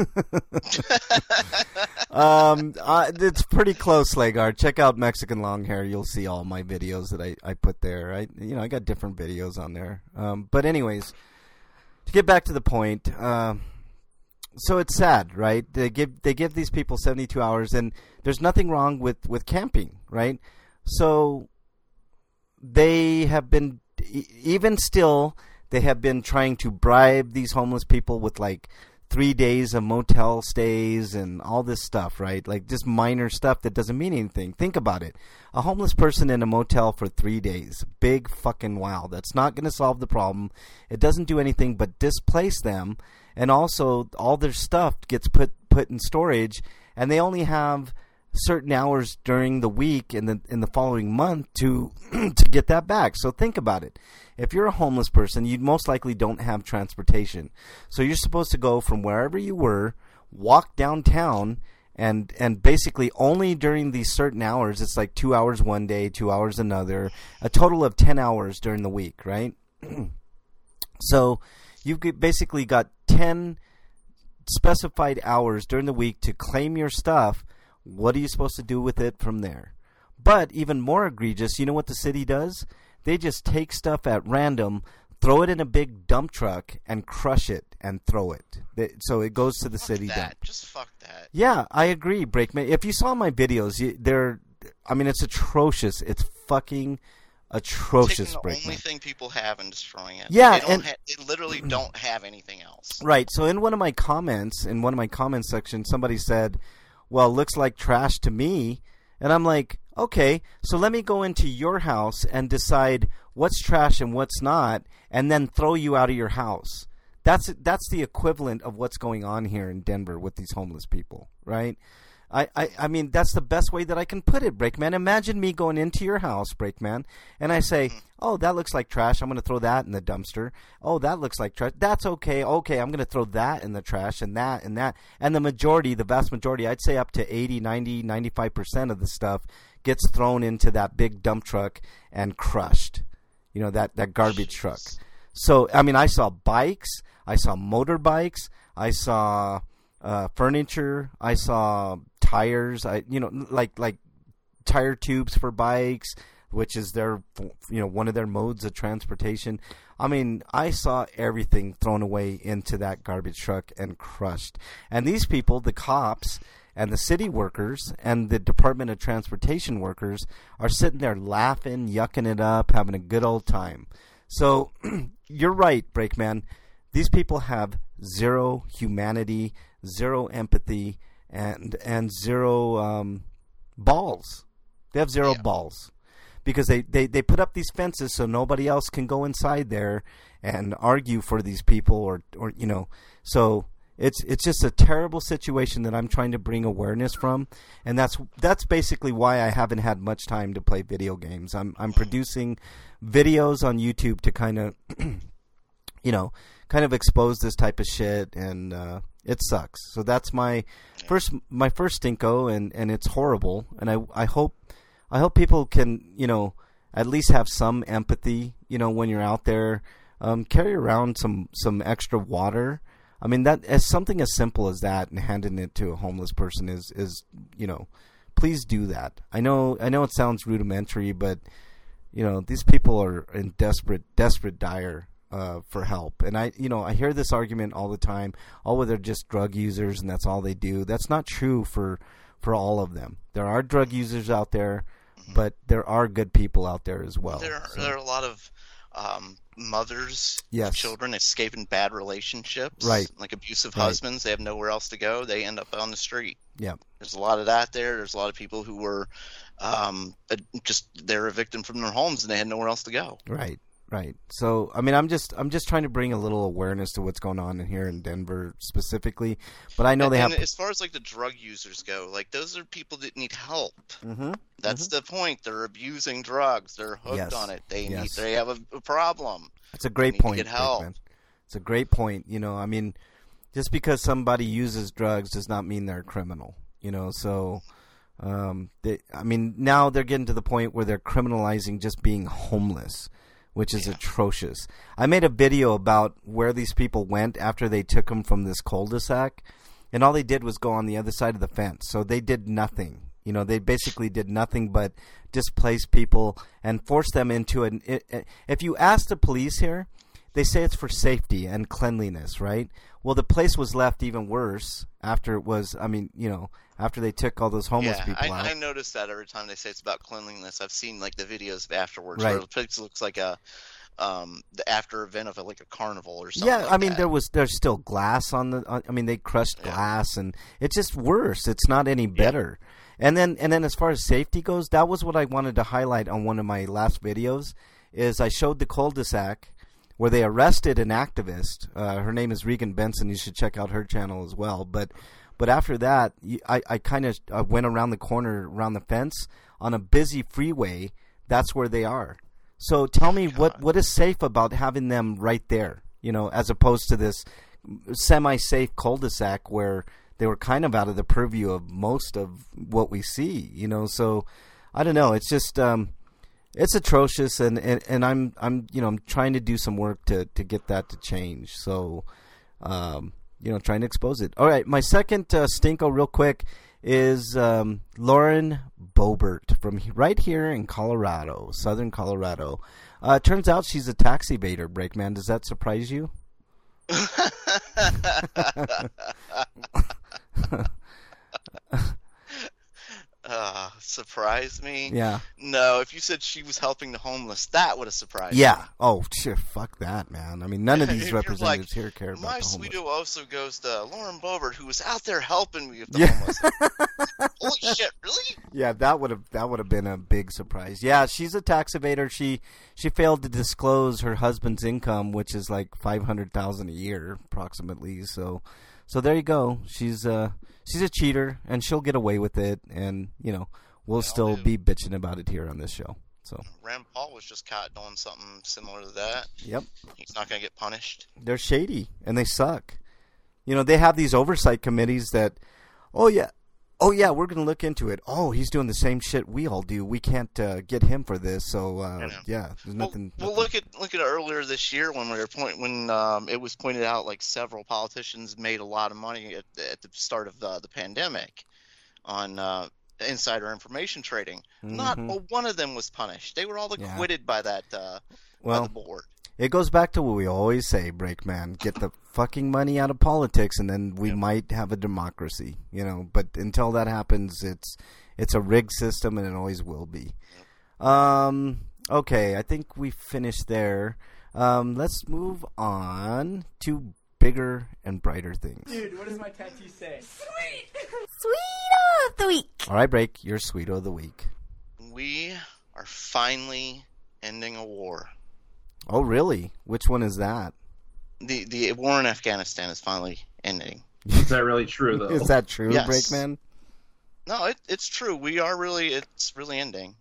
A: It's pretty close, Slagar. Check out Mexican Long Hair. You'll see all my videos that I put there. I got different videos on there. But anyways, to get back to the point, so it's sad, right? They give these people 72 hours, and there's nothing wrong with camping, right? So they have been, even still, they have been trying to bribe these homeless people with like 3 days of motel stays and all this stuff, right? Like just minor stuff that doesn't mean anything. Think about it. A homeless person in a motel for 3 days. Big fucking wow. That's not going to solve the problem. It doesn't do anything but displace them. And also all their stuff gets put in storage, and they only have certain hours during the week in the following month to get that back. So think about it. If you're a homeless person, you most likely don't have transportation. So you're supposed to go from wherever you were, walk downtown, and basically only during these certain hours, it's like 2 hours one day, 2 hours another, a total of 10 hours during the week, right? So you've basically got 10 specified hours during the week to claim your stuff. What are you supposed to do with it from there? But even more egregious, you know what the city does? They just take stuff at random, throw it in a big dump truck, and crush it and throw it. So it goes to the city dump.
B: Just fuck that.
A: Yeah, I agree, Breakman. If you saw my videos, it's atrocious. It's fucking atrocious,
B: Breakman. The only thing people have and destroying it.
A: Yeah,
B: they literally don't have anything else.
A: Right. So in one of my comment sections, somebody said, well, it looks like trash to me. And I'm like, okay, so let me go into your house and decide what's trash and what's not, and then throw you out of your house. That's the equivalent of what's going on here in Denver with these homeless people, right? I mean, that's the best way that I can put it, Breakman. Imagine me going into your house, Breakman, and I say, oh, that looks like trash. I'm going to throw that in the dumpster. Oh, that looks like trash. That's okay. Okay, I'm going to throw that in the trash and that and that. And the vast majority, I'd say up to 80, 90, 95% of the stuff gets thrown into that big dump truck and crushed, that garbage truck. So, I mean, I saw bikes. I saw motorbikes. I saw furniture. I saw tires. Like tire tubes for bikes, which is their, one of their modes of transportation. I mean, I saw everything thrown away into that garbage truck and crushed. And these people, the cops and the city workers and the Department of Transportation workers, are sitting there laughing, yucking it up, having a good old time. So you're right, Brakeman. These people have zero humanity, zero empathy, and zero balls. They have zero balls. Because they put up these fences so nobody else can go inside there and argue for these people or you know. So it's just a terrible situation that I'm trying to bring awareness from, and that's basically why I haven't had much time to play video games. I'm producing videos on YouTube to kind of kind of expose this type of shit, and it sucks. So that's my first stinko, and it's horrible, and I hope people can, at least have some empathy, when you're out there. Carry around some extra water. I mean, that as something as simple as that, and handing it to a homeless person is please do that. I know it sounds rudimentary, but these people are in desperate dire for help. And I hear this argument all the time. Oh, they're just drug users, and that's all they do. That's not true for all of them. There are drug users out there. But there are good people out there as well.
B: There are a lot of mothers of children escaping bad relationships,
A: right?
B: Like abusive husbands. They have nowhere else to go. They end up on the street.
A: Yeah,
B: there's a lot of that there. There's a lot of people who were they're evicted from their homes and they had nowhere else to go.
A: Right. So, I mean, I'm just trying to bring a little awareness to what's going on in here in Denver specifically. But I know they have.
B: And as far as like the drug users go, like those are people that need help. Mm-hmm. That's the point. They're abusing drugs. They're hooked on it. They have a problem.
A: That's a great point.
B: Get help.
A: Man. It's a great point. I mean, just because somebody uses drugs does not mean they're a criminal. So. Now they're getting to the point where they're criminalizing just being homeless, which is atrocious. I made a video about where these people went after they took them from this cul-de-sac, and all they did was go on the other side of the fence. So they did nothing. They basically did nothing but displace people and force them into an. If you ask the police here, they say it's for safety and cleanliness, right? Well, the place was left even worse after it was. After they took all those homeless people out.
B: I noticed that every time they say it's about cleanliness. I've seen like the videos afterwards,
A: right,
B: where the place looks like a the after event of a carnival or something.
A: Yeah, there's still glass on the. They crushed glass, and it's just worse. It's not any better. And then as far as safety goes, that was what I wanted to highlight on one of my last videos. Is I showed the cul-de-sac where they arrested an activist. Her name is Regan Benson. You should check out her channel as well. But after that, I kind of went around the corner, around the fence, on a busy freeway. That's where they are. So tell me what is safe about having them right there, as opposed to this semi-safe cul-de-sac where they were kind of out of the purview of most of what we see, So I don't know. It's just it's atrocious, and I'm trying to do some work to get that to change. So. Trying to expose it. All right, my second stinko real quick is Lauren Boebert from right here in Colorado, southern Colorado. Turns out she's a tax evader, Brakeman. Does that surprise you?
B: Surprise me?
A: Yeah.
B: No, if you said she was helping the homeless, that would have surprised me.
A: Yeah. Oh, shit, fuck that, man. None of these representatives here care about the homeless.
B: My sweeto also goes to Lauren Boebert, who was out there helping me with the homeless. Holy shit, really?
A: Yeah, that would have been a big surprise. Yeah, she's a tax evader. She failed to disclose her husband's income, which is like $500,000 a year, approximately. So there you go. She's a cheater, and she'll get away with it, and we'll still be bitching about it here on this show. So
B: Rand Paul was just caught doing something similar to that.
A: Yep,
B: he's not going to get punished.
A: They're shady and they suck. They have these oversight committees that, oh yeah, we're going to look into it. Oh, he's doing the same shit we all do. We can't get him for this. So there's nothing.
B: Well, look at earlier this year when it was pointed out like several politicians made a lot of money at the start of the pandemic on insider information trading. Mm-hmm. Not one of them was punished. They were all acquitted by that by the board.
A: It goes back to what we always say, Breakman. Get the fucking money out of politics, and then we might have a democracy. But until that happens, it's a rigged system, and it always will be. Okay, I think we finished there. Let's move on to bigger and brighter things.
F: Dude, what does my tattoo say?
G: Sweet! Sweeto of the week.
A: All right, Break, your Sweeto of the week.
B: We are finally ending a war.
A: Oh, really? Which one is that?
B: The war in Afghanistan is finally ending.
C: Is that really true, though?
A: Is that true,
B: Yes.
A: Breakman?
B: No, it's true. It's really ending.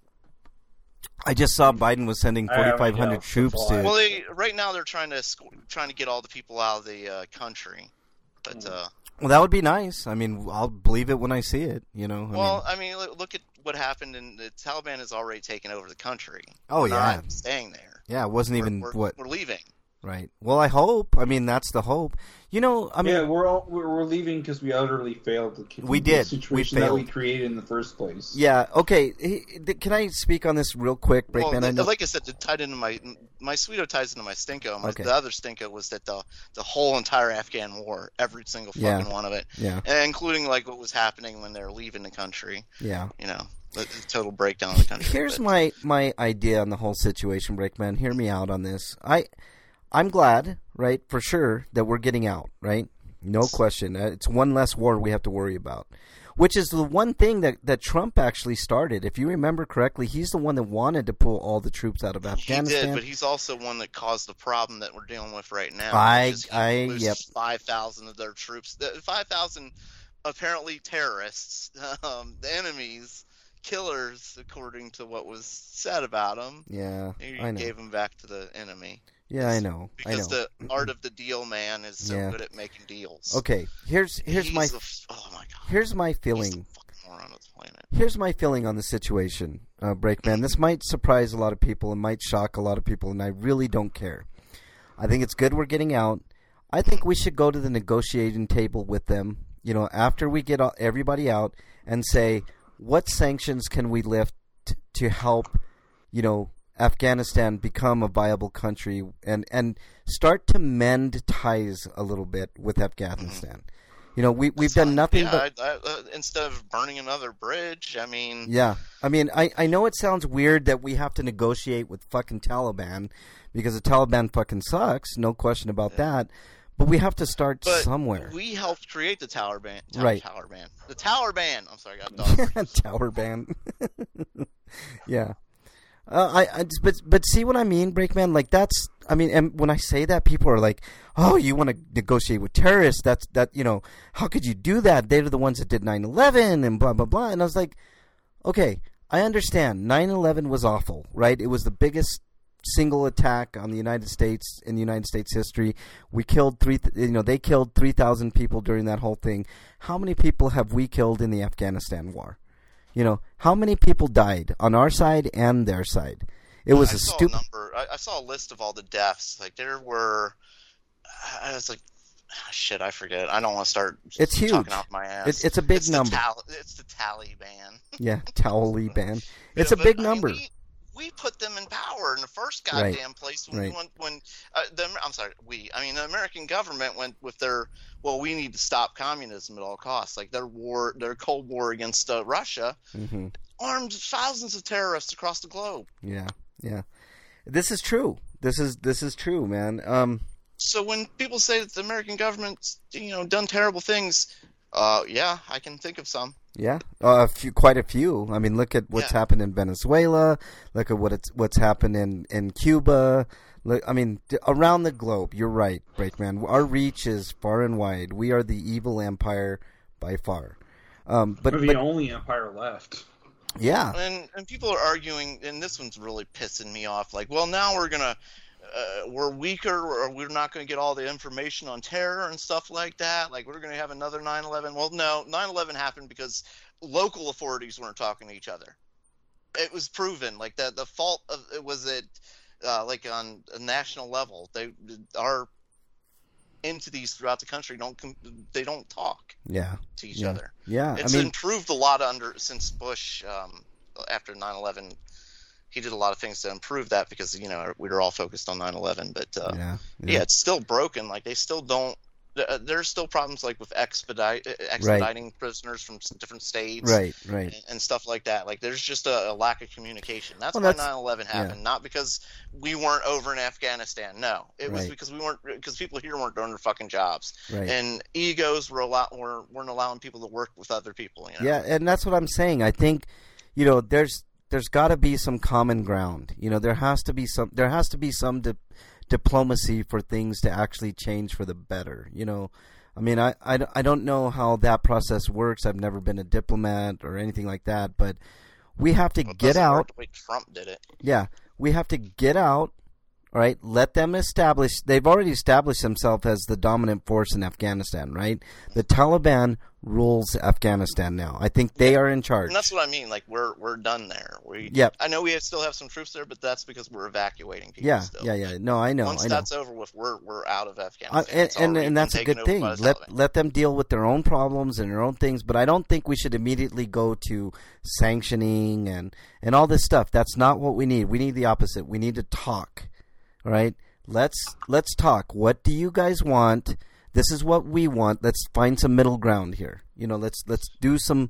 A: I just saw Biden was sending
C: I haven't
A: 4,500
C: yet.
A: troops to...
B: Well, right now they're trying to get all the people out of the country, but
A: Well, that would be nice. I mean, I'll believe it when I see it.
B: I mean, look at what happened, and the Taliban has already taken over the country.
A: Oh,
B: We're
A: yeah.
B: not staying there.
A: Yeah, it wasn't even
B: We're leaving.
A: Right. Well, I hope. I mean, that's the hope.
C: Yeah, we're leaving because we utterly failed
A: We
C: the
A: did.
C: situation
A: We
C: that
A: failed.
C: we created in the first place.
A: Yeah. Okay. Can I speak on this real quick, Breakman?
B: Well, like I said, it tied into my Sweeto ties into my Stinko.
A: Okay.
B: The other Stinko was that the whole entire Afghan war, every single fucking one of it, and including like what was happening when they were leaving the country.
A: Yeah.
B: The total breakdown of the country.
A: Here's my idea on the whole situation, Breakman. Hear me out on this. I'm glad, right, for sure, that we're getting out, right? No question. It's one less war we have to worry about, which is the one thing that Trump actually started. If you remember correctly, he's the one that wanted to pull all the troops out of Afghanistan.
B: He did, but he's also one that caused the problem that we're dealing with right now.
A: Yep.
B: 5,000 of their troops. 5,000 apparently terrorists, the enemies, killers, according to what was said about them.
A: Yeah,
B: He
A: I know.
B: gave them back to the enemy.
A: Yeah, I know.
B: Because the art of the deal man is so good at making deals.
A: Okay, here's my
B: oh my god.
A: Here's my
B: He's
A: feeling.
B: the fucking moron of the planet.
A: Here's my feeling on the situation, Breakman. This might surprise a lot of people and might shock a lot of people, and I really don't care. I think it's good we're getting out. I think we should go to the negotiating table with them, after we get everybody out, and say, what sanctions can we lift to help, Afghanistan become a viable country and start to mend ties a little bit with Afghanistan. We've done nothing but...
B: instead of burning another bridge, I mean...
A: Yeah. I mean, I know it sounds weird that we have to negotiate with fucking Taliban because the Taliban fucking sucks, no question about that, but we have to start somewhere.
B: We helped create the Taliban.
A: Right.
B: The Taliban. I'm sorry, I got dog.
A: Taliban. Yeah. But see what I mean, Breakman? Like that's, I mean, and when I say that, people are like, "Oh, you want to negotiate with terrorists? How could you do that? They're the ones that did 9/11 and blah blah blah." And I was like, "Okay, I understand. 9/11 was awful, right? It was the biggest single attack on the United States in United States history. We killed they killed 3,000 people during that whole thing. How many people have we killed in the Afghanistan war?" How many people died on our side and their side? It was a stupid
B: number. I saw a list of all the deaths. Like there were, I was like, shit, I forget. I don't want to start.
A: It's huge.
B: Talking off my ass.
A: It's a big number.
B: It's the Taliban.
A: Yeah, Taliban. It's a big number.
B: I mean, we put them in power in the first goddamn place when the American government went with their, well, we need to stop communism at all costs, like their Cold War against Russia, armed thousands of terrorists across the globe.
A: Yeah. This is true. This is true, man.
B: So when people say that the American government's done terrible things, yeah, I can think of some.
A: Yeah, quite a few. I mean, look at what's happened in Venezuela. Look at what's happened in Cuba. Look, I mean, around the globe. You're right, Breakman. Our reach is far and wide. We are the evil empire by far. But
C: we're the only empire left.
A: Yeah.
B: And people are arguing, and this one's really pissing me off. Like, well, now we're weaker, or we're not going to get all the information on terror and stuff like that. Like, we're going to have another 9/11. Well, no, 9/11 happened because local authorities weren't talking to each other. It was proven. Like, the fault of it was like on a national level. Our entities throughout the country don't talk. To each other.
A: Yeah,
B: it's improved a lot since Bush after 9/11 he did a lot of things to improve that because we were all focused on 9/11. But
A: Yeah,
B: it's still broken. Like they still don't. There's still problems like with expediting prisoners from different states,
A: right,
B: and stuff like that. Like there's just a lack of communication. That's why 9/11 happened, not because we weren't over in Afghanistan. No, it was because because people here weren't doing their fucking jobs, and egos weren't allowing people to work with other people.
A: Yeah, and that's what I'm saying. I think there's got to be some common ground. There has to be some diplomacy for things to actually change for the better. I mean, I don't know how that process works. I've never been a diplomat or anything like that, but we have to get out.
B: The way Trump did it.
A: Yeah, we have to get out. All right, let them establish. They've already established themselves as the dominant force in Afghanistan, right? The Taliban rules Afghanistan now. I think they are in charge.
B: And that's what I mean. Like we're done there. I know we still have some troops there, but that's because we're evacuating people. Still.
A: Yeah. No, I know.
B: Once that's over with, we're out of Afghanistan.
A: And that's a good thing. Let them deal with their own problems and their own things. But I don't think we should immediately go to sanctioning and all this stuff. That's not what we need. We need the opposite. We need to talk. All right, let's talk. What do you guys want? This is what we want. Let's find some middle ground here. Let's do some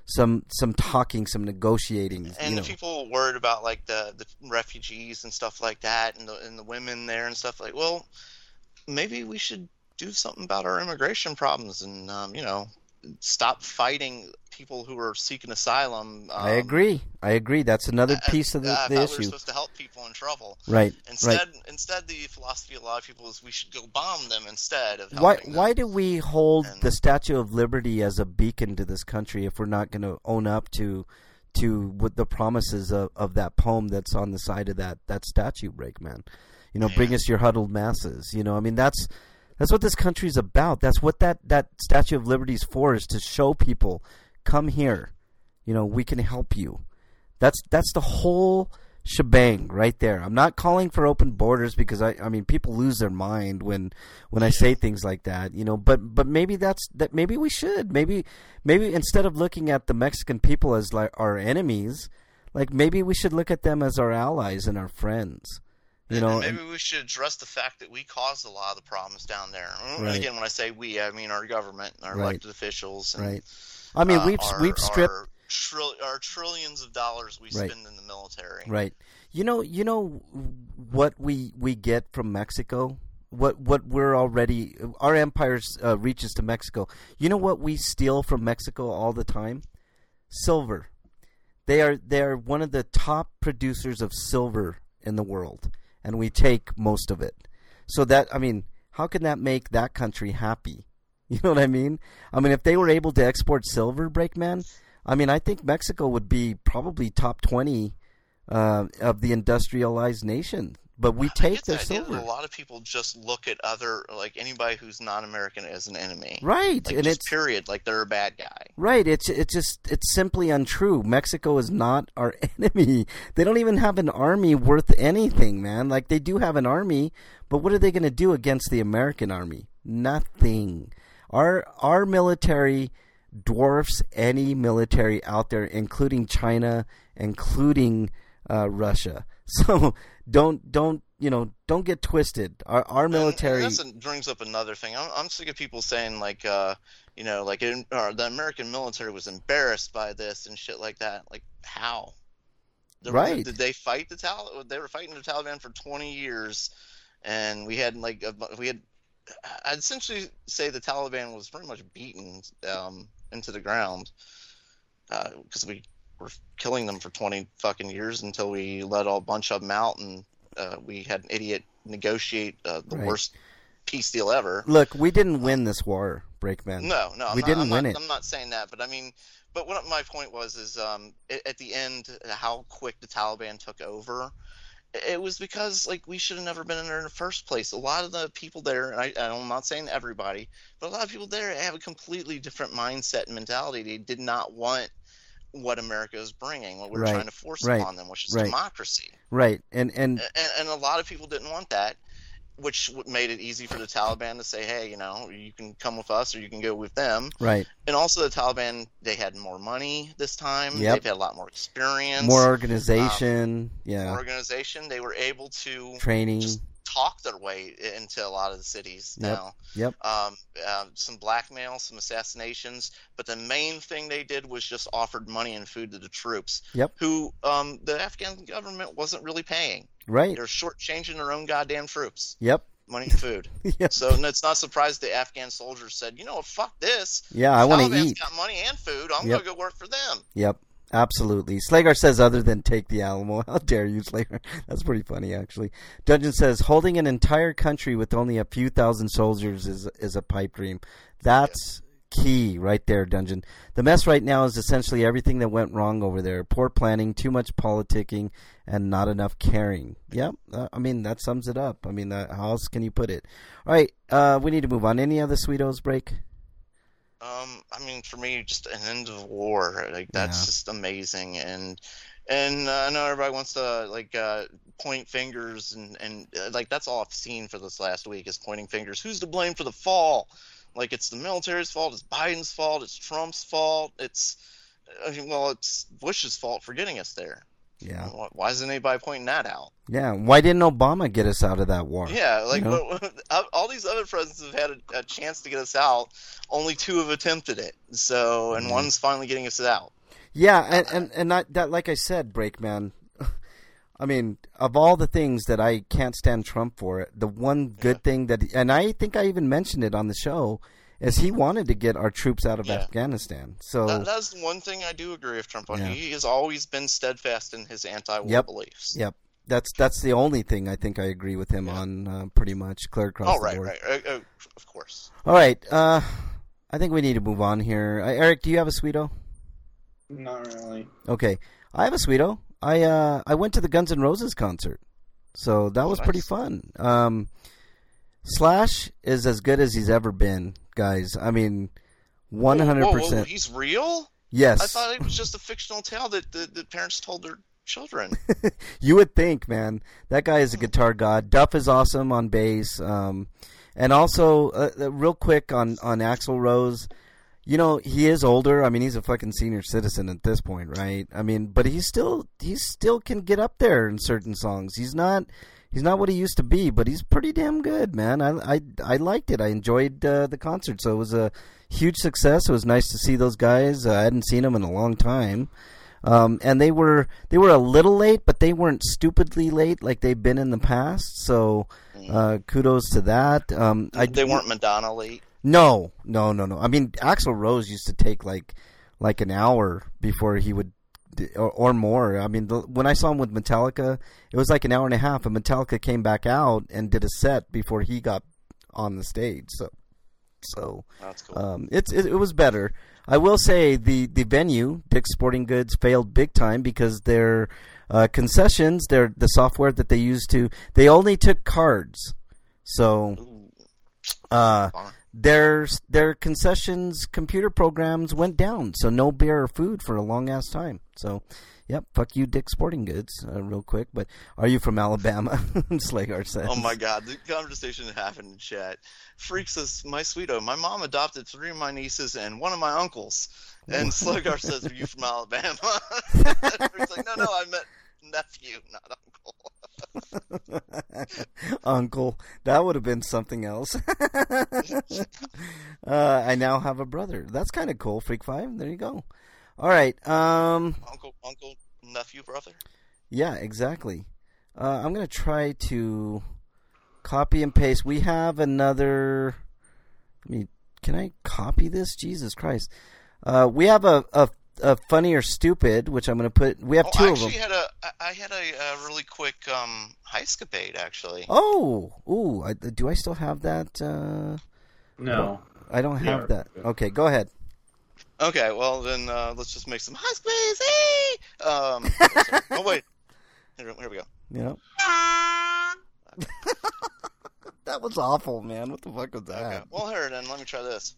A: talking, some negotiating.
B: And the people worried about like the refugees and stuff like that, and the women there and stuff like. Well, maybe we should do something about our immigration problems and stop fighting people who are seeking asylum.
A: I agree. That's another piece of the issue.
B: We're supposed to help people in trouble.
A: Right.
B: Instead, the philosophy of a lot of people is we should go bomb them instead of helping them.
A: Why do we hold the Statue of Liberty as a beacon to this country if we're not going to own up to what the promises of that poem that's on the side of that statue, Breakman? Bring us your huddled masses. I mean, that's what this country's about. That's what that Statue of Liberty is for, is to show people, come here. We can help you. That's the whole shebang right there. I'm not calling for open borders because I mean people lose their mind when I say things like that, but maybe maybe we should. Maybe instead of looking at the Mexican people as like our enemies, like maybe we should look at them as our allies and our friends.
B: And maybe we should address the fact that we caused a lot of the problems down there.
A: Right.
B: Again, when I say we, I mean our government, our elected officials. And,
A: I mean, we've stripped
B: our trillions of dollars we spend in the military.
A: Right. You know what we get from Mexico. What we're already, our empire reaches to Mexico. You know what we steal from Mexico all the time? Silver. They are one of the top producers of silver in the world, and we take most of it. So that, I mean, how can that make that country happy? You know what I mean? I mean, if they were able to export silver, Breakman, I mean, I think Mexico would be probably top 20 of the industrialized nation. But we take their silver.
B: A lot of people just look at anybody who's non-American as an enemy.
A: Right.
B: And it's period, like they're a bad guy.
A: Right. It's simply untrue. Mexico is not our enemy. They don't even have an army worth anything, man. Like they do have an army, but what are they going to do against the American army? Nothing. Our military dwarfs any military out there, including China, including Russia. So don't get twisted. Our military.
B: And that brings up another thing. I'm sick of people saying the American military was embarrassed by this and shit like that. Like how? Did they fight the Taliban? They were fighting the Taliban for 20 years, and I'd essentially say the Taliban was pretty much beaten into the ground because we were killing them for 20 fucking years until we let a bunch of them out, and we had an idiot negotiate the worst peace deal ever.
A: Look, we didn't win this war, Breakman.
B: No,
A: we didn't win it.
B: I'm not saying that, but I mean, but what my point was is at the end, how quick the Taliban took over. It was because we should have never been in there in the first place. A lot of the people there, and I'm not saying everybody, but a lot of people there have a completely different mindset and mentality. They did not want what America is bringing, what we're trying to force upon them, which is democracy.
A: Right, and
B: a lot of people didn't want that. which made it easy for the Taliban to say, hey, you can come with us or you can go with them.
A: Right.
B: And also the Taliban, they had more money this time.
A: Yep.
B: They've had a lot more experience.
A: More organization.
B: More organization. They were able to
A: training.
B: Just talk their way into a lot of the cities now.
A: Yep.
B: Some blackmail, some assassinations, but the main thing they did was just offered money and food to the troops.
A: Yep.
B: Who the Afghan government wasn't really paying.
A: Right.
B: They're shortchanging their own goddamn troops.
A: Yep.
B: Money and food.
A: Yep.
B: So it's not surprised the Afghan soldiers said, fuck this.
A: Yeah, I want to eat.
B: Got money and food. I'm going to go work for them.
A: Yep. Absolutely. Slagar says other than take the Alamo. How dare you, Slagar? That's pretty funny, actually. Dungeon says holding an entire country with only a few thousand soldiers is a pipe dream. That's key right there, Dungeon. The mess right now is essentially everything that went wrong over there. Poor planning, too much politicking, and not enough caring. Yep. That sums it up. How else can you put it? All right. We need to move on. Any other Sweetos break?
B: For me, just an end of war. That's just amazing. And I know everybody wants to point fingers and that's all I've seen for this last week is pointing fingers. Who's to blame for the fall? It's the military's fault. It's Biden's fault. It's Trump's fault. It's Bush's fault for getting us there.
A: Yeah.
B: Why isn't anybody pointing that out?
A: Yeah. Why didn't Obama get us out of that war?
B: Yeah. All these other presidents have had a chance to get us out. Only 2 have attempted it. So, and one's finally getting us out.
A: Yeah. And that, like I said, Breakman, of all the things that I can't stand Trump for, the one good thing and I think I even mentioned it on the show, is he wanted to get our troops out of Afghanistan. So
B: that's one thing I do agree with Trump on. Yeah. He has always been steadfast in his anti-war beliefs.
A: Yep. That's the only thing I think I agree with him on, pretty much clear across the board.
B: Right. Of course.
A: All right. I think we need to move on here. Eric, do you have a Sweeto?
C: Not really.
A: Okay. I have a Sweeto. I went to the Guns N' Roses concert, so that was pretty fun. Slash is as good as he's ever been, guys. 100%.
B: Whoa, he's real?
A: Yes.
B: I thought it was just a fictional tale that the parents told their children.
A: You would think, man. That guy is a guitar god. Duff is awesome on bass. And also, real quick on Axl Rose, he is older. He's a fucking senior citizen at this point, right? But he still can get up there in certain songs. He's not what he used to be, but he's pretty damn good, man. I liked it. I enjoyed the concert, so it was a huge success. It was nice to see those guys. I hadn't seen them in a long time, and they were a little late, but they weren't stupidly late like they've been in the past. So kudos to that.
B: They weren't Madonna late.
A: No. Axl Rose used to take like an hour before he would, or more. When I saw him with Metallica, it was like an hour and a half, and Metallica came back out and did a set before he got on the stage. So
B: that's cool.
A: It was better. I will say the venue, Dick's Sporting Goods, failed big time because their concessions, the software that they used they only took cards. So their concessions computer programs went down, so no beer or food for a long ass time. So, yep, fuck you, Dick's Sporting Goods, real quick. But are you from Alabama? Slagar says.
B: Oh my God, the conversation that happened in chat. Freak says, my Sweeto, my mom adopted 3 of my nieces and 1 of my uncles. And Slagar says, are you from Alabama? Freak's like, no, I meant nephew, not uncle.
A: Uncle, that would have been something else. I now have a brother. That's kind of cool. Freak 5. There you go. All right.
B: Uncle, nephew, brother.
A: Yeah, exactly. I'm gonna try to copy and paste. We have another. Can I copy this? Jesus Christ. We have a funny or stupid, which I'm going to put. We have 2 of them.
B: I had a really quick Heiscapade, actually.
A: Do I still have that?
C: No,
A: I don't have that. Okay, go ahead.
B: Okay, well then let's just make some Heiscapades. Hey! Oh wait, here we go.
A: Yeah. That was awful, man. What the fuck was that?
B: Okay. Well, here then. Let me try this.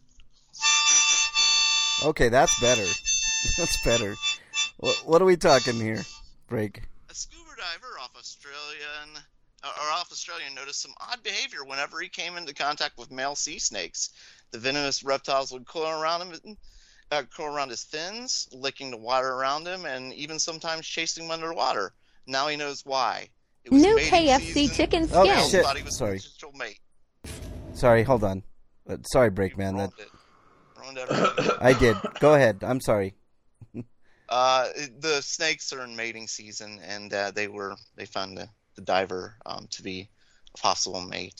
A: Okay, that's better. That's better. What are we talking here? Break.
B: A scuba diver off Australian off Australia noticed some odd behavior whenever he came into contact with male sea snakes. The venomous reptiles would coil around him, coil around his fins, licking the water around him, and even sometimes chasing him underwater. Now he knows why. It was
F: New
B: mating
F: KFC
B: season.
F: chicken
A: Oh,
F: skin.
A: shit.
B: Thought he was
A: Sorry.
B: a potential mate.
A: Sorry, hold on. Sorry, Breakman. That
B: Ruined everything.
A: I did. Go ahead. I'm sorry.
B: The snakes are in mating season, and they found the diver to be a possible mate.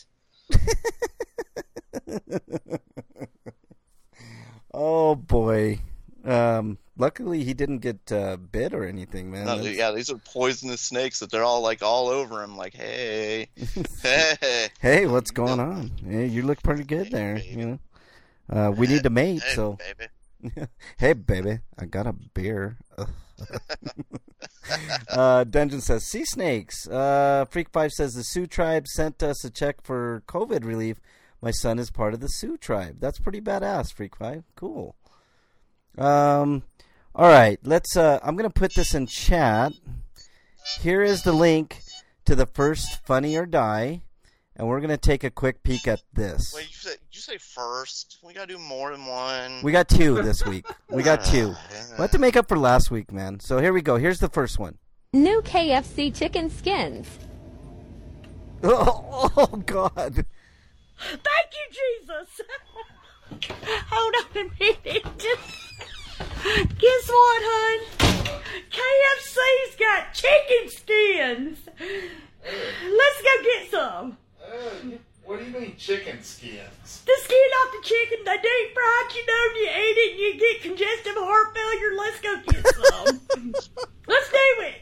A: Oh boy. Luckily he didn't get bit or anything, man.
B: No, yeah, these are poisonous snakes that they're all like all over him, like, hey, hey,
A: Hey, what's going on? Hey, you look pretty good there. You know, we need to mate.
B: hey,
A: So,
B: baby.
A: hey, baby, I got a beer. Dungeon says sea snakes. Freak 5 says the Sioux tribe sent us a check for COVID relief. My son is part of the Sioux tribe. That's pretty badass, Freak 5. Cool. All right, let's. I'm gonna put this in chat. Here is the link to the first Funny or Die, and we're gonna take a quick peek at this.
B: Wait, did you say first? We gotta do more than one.
A: We got 2 this week. We got 2. We have to make up for last week, man. So here we go. Here's the first one.
F: New KFC chicken skins.
A: Oh God!
G: Thank you, Jesus. Hold on a minute. Guess what, hon? KFC's got chicken skins. Let's go get some.
H: What do you mean chicken skins?
G: The skin off the chicken, they deep fried, you know, you eat it and you get congestive heart failure. Let's go get some. Let's do it.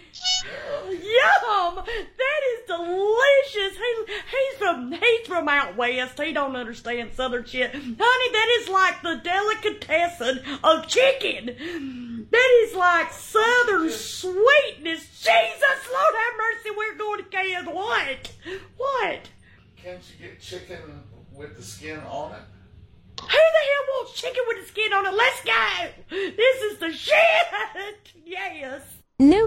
G: Yum! That is delicious. He's from out west. He don't understand southern shit. Honey, that is like the delicatessen of chicken. That is like southern sweetness. Jesus, Lord have mercy, we're going to KFC. What? What?
H: Can't you get chicken with the skin on it?
G: Who the hell wants chicken with the skin on it? Let's go! This is the shit! Yes.
F: New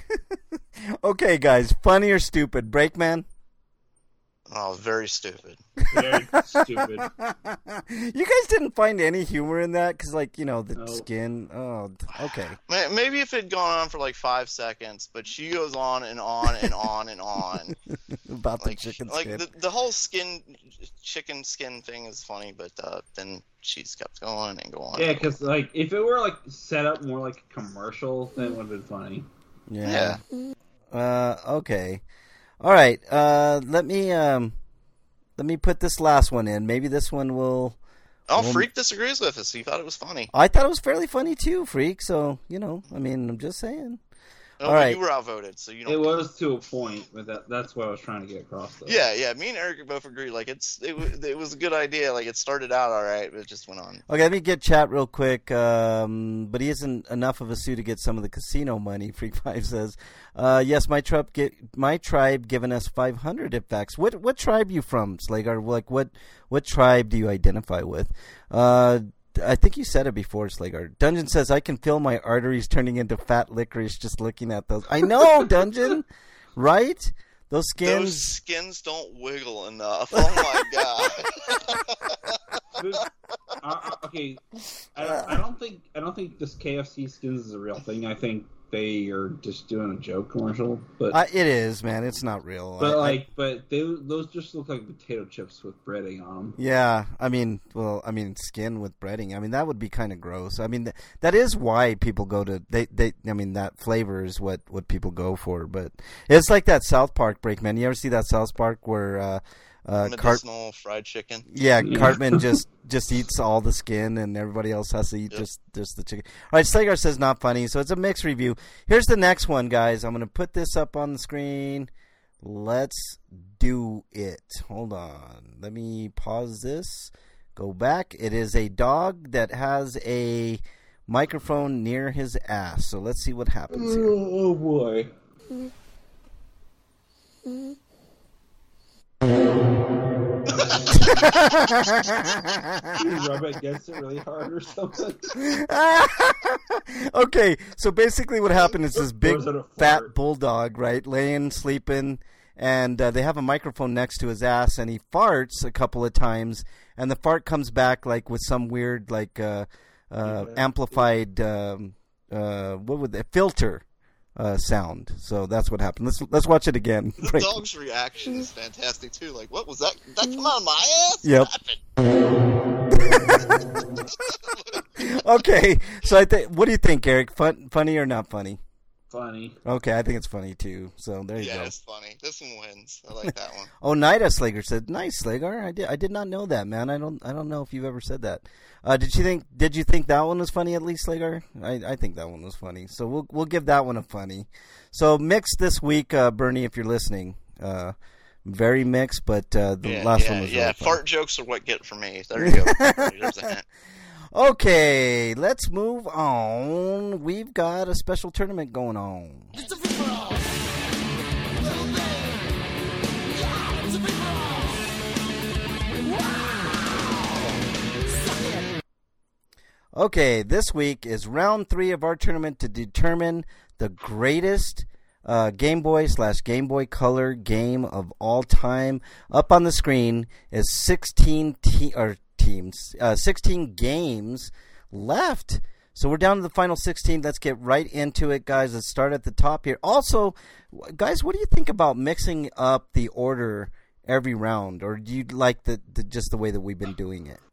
A: Okay, guys, funny or stupid? Breakman?
B: Oh, very stupid.
C: Very stupid.
A: You guys didn't find any humor in that? Because, like, you know, the
C: No.
A: skin. Oh, okay.
B: Maybe if it had gone on for like 5 seconds, but she goes on and on and on and on.
A: About the
B: Like,
A: chicken
B: like
A: skin.
B: the whole chicken skin thing is funny, but then she's kept going and going.
C: Yeah, because like if it were like set up more like a commercial, then it would have been funny.
A: Yeah. Okay. All right. Let me put this last one in. Maybe this one will.
B: Oh, Freak disagrees with us. He thought it was funny.
A: I thought it was fairly funny too, Freak. So you know, I mean, I'm just saying.
B: Oh,
A: All
B: but
A: right.
B: you were outvoted, so you don't.
C: It was to a point, but that's what I was trying to get across. Though.
B: Yeah. Me and Eric both agree. Like it was a good idea. Like it started out all right, but it just went on.
A: Okay, let me get chat real quick. But he isn't enough of a suit to get some of the casino money. Freak 5 says, "Yes, my tribe given us 500 IFACs. What tribe you from, Slagar? Like what tribe do you identify with? I think you said it before, Slagar. Dungeon says I can feel my arteries turning into fat licorice just looking at those. I know, Dungeon, right? Those skins.
B: Those skins don't wiggle enough. Oh my god.
C: Okay, I don't think this KFC skins is a real thing. I think they are just doing a joke commercial. But
A: It is, man. It's not real.
C: but those just look like potato chips with breading on them.
A: Yeah, I mean, skin with breading. I mean, that would be kind of gross. I mean, that is why people go to I mean, that flavor is what people go for. But it's like that South Park break, man. You ever see that South Park where
B: medicinal fried chicken?
A: Yeah, Cartman just eats all the skin, and everybody else has to eat just the chicken. All right, Slagar says not funny, so it's a mixed review. Here's the next one, guys. I'm going to put this up on the screen. Let's do it. Hold on. Let me pause this. Go back. It is a dog that has a microphone near his ass. So let's see what happens here.
C: Oh boy. You rub it against it really hard or something.
A: Okay, so basically what happened is this big
C: Or is it a
A: fat
C: fart?
A: bulldog, right, laying, sleeping, and they have a microphone next to his ass, and he farts a couple of times, and the fart comes back like with some weird like amplified filter sound. So that's what happened. Let's watch it again.
B: The dog's reaction is fantastic too. Like, what was that? That come out of my ass?
A: Yep. Okay, so what do you think, Eric? Funny or not funny?
C: Funny.
A: Okay, I think it's funny too. So there you go.
B: Yeah, it's funny. This one wins. I like that one.
A: Oneida Slager said, "Nice, Slager. I did not know that, man. I don't know if you've ever said that. Did you think that one was funny at least, Slager? I think that one was funny. So we'll give that one a funny. So mixed this week, Bernie, if you're listening. Very mixed, but the last one was really funny.
B: Fart jokes are what get it for me. There you go. There's a hint.
A: Okay, let's move on. We've got a special tournament going on.
I: It's a free-for-all.
A: Okay, this week is round 3 of our tournament to determine the greatest Game Boy / Game Boy Color game of all time. Up on the screen is 16 games left. So we're down to the final 16. Let's get right into it, guys. Let's start at the top here. Also, guys, what do you think about mixing up the order every round, or do you like just the way that we've been doing it?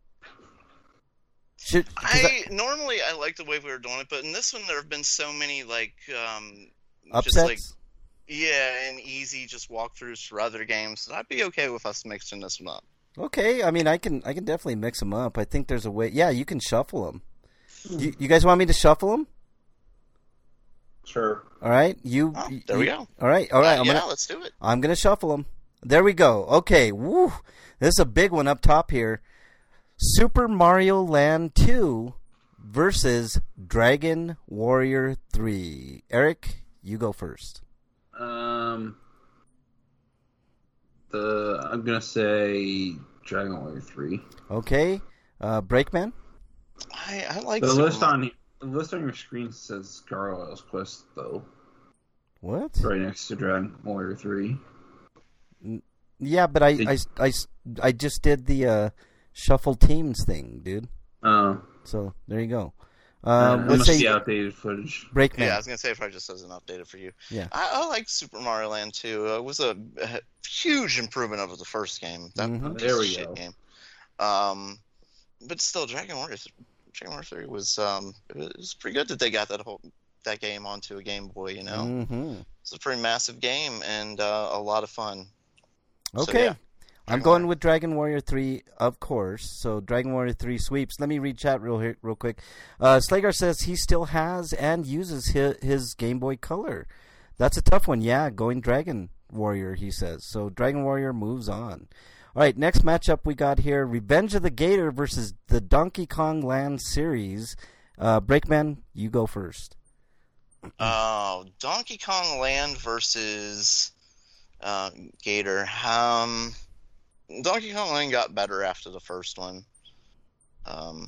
B: Normally I like the way we were doing it, but in this one there have been so many
A: upsets.
B: And easy just walkthroughs for other games. So I'd be okay with us mixing this one up.
A: Okay, I mean I can definitely mix them up. I think there's a way. Yeah, you can shuffle them. You guys want me to shuffle them?
C: Sure.
A: All right,
B: there we go.
A: All right.
B: Let's do it.
A: I'm gonna shuffle them. There we go. Okay, woo! This is a big one up top here. Super Mario Land 2 versus Dragon Warrior 3. Eric, you go first.
C: I'm gonna say Dragon Warrior 3.
A: Okay, Breakman.
B: I like
C: the list on your screen says Gargoyle's Quest though.
A: What?
C: Right next to Dragon Warrior 3.
A: Yeah, but I just did the shuffle teams thing, dude.
C: Oh.
A: So there you go.
C: Let's see outdated footage.
A: Breakman.
B: Yeah, I was gonna say it probably just doesn't update it for you.
A: Yeah.
B: I like Super Mario Land 2. It was a huge improvement over the first game. There we go. Game. But still, Dragon Warrior 3 was it was pretty good that they got that game onto a Game Boy. You know, It's a pretty massive game and a lot of fun.
A: Okay.
B: So, yeah.
A: I'm going with Dragon Warrior 3, of course. So Dragon Warrior 3 sweeps. Let me read chat real quick. Slagar says he still has and uses his Game Boy Color. That's a tough one. Yeah, going Dragon Warrior, he says. So Dragon Warrior moves on. All right, next matchup we got here, Revenge of the Gator versus the Donkey Kong Land series. Breakman, you go first.
B: Donkey Kong Land versus Gator. Donkey Kong Land got better after the first one. I'm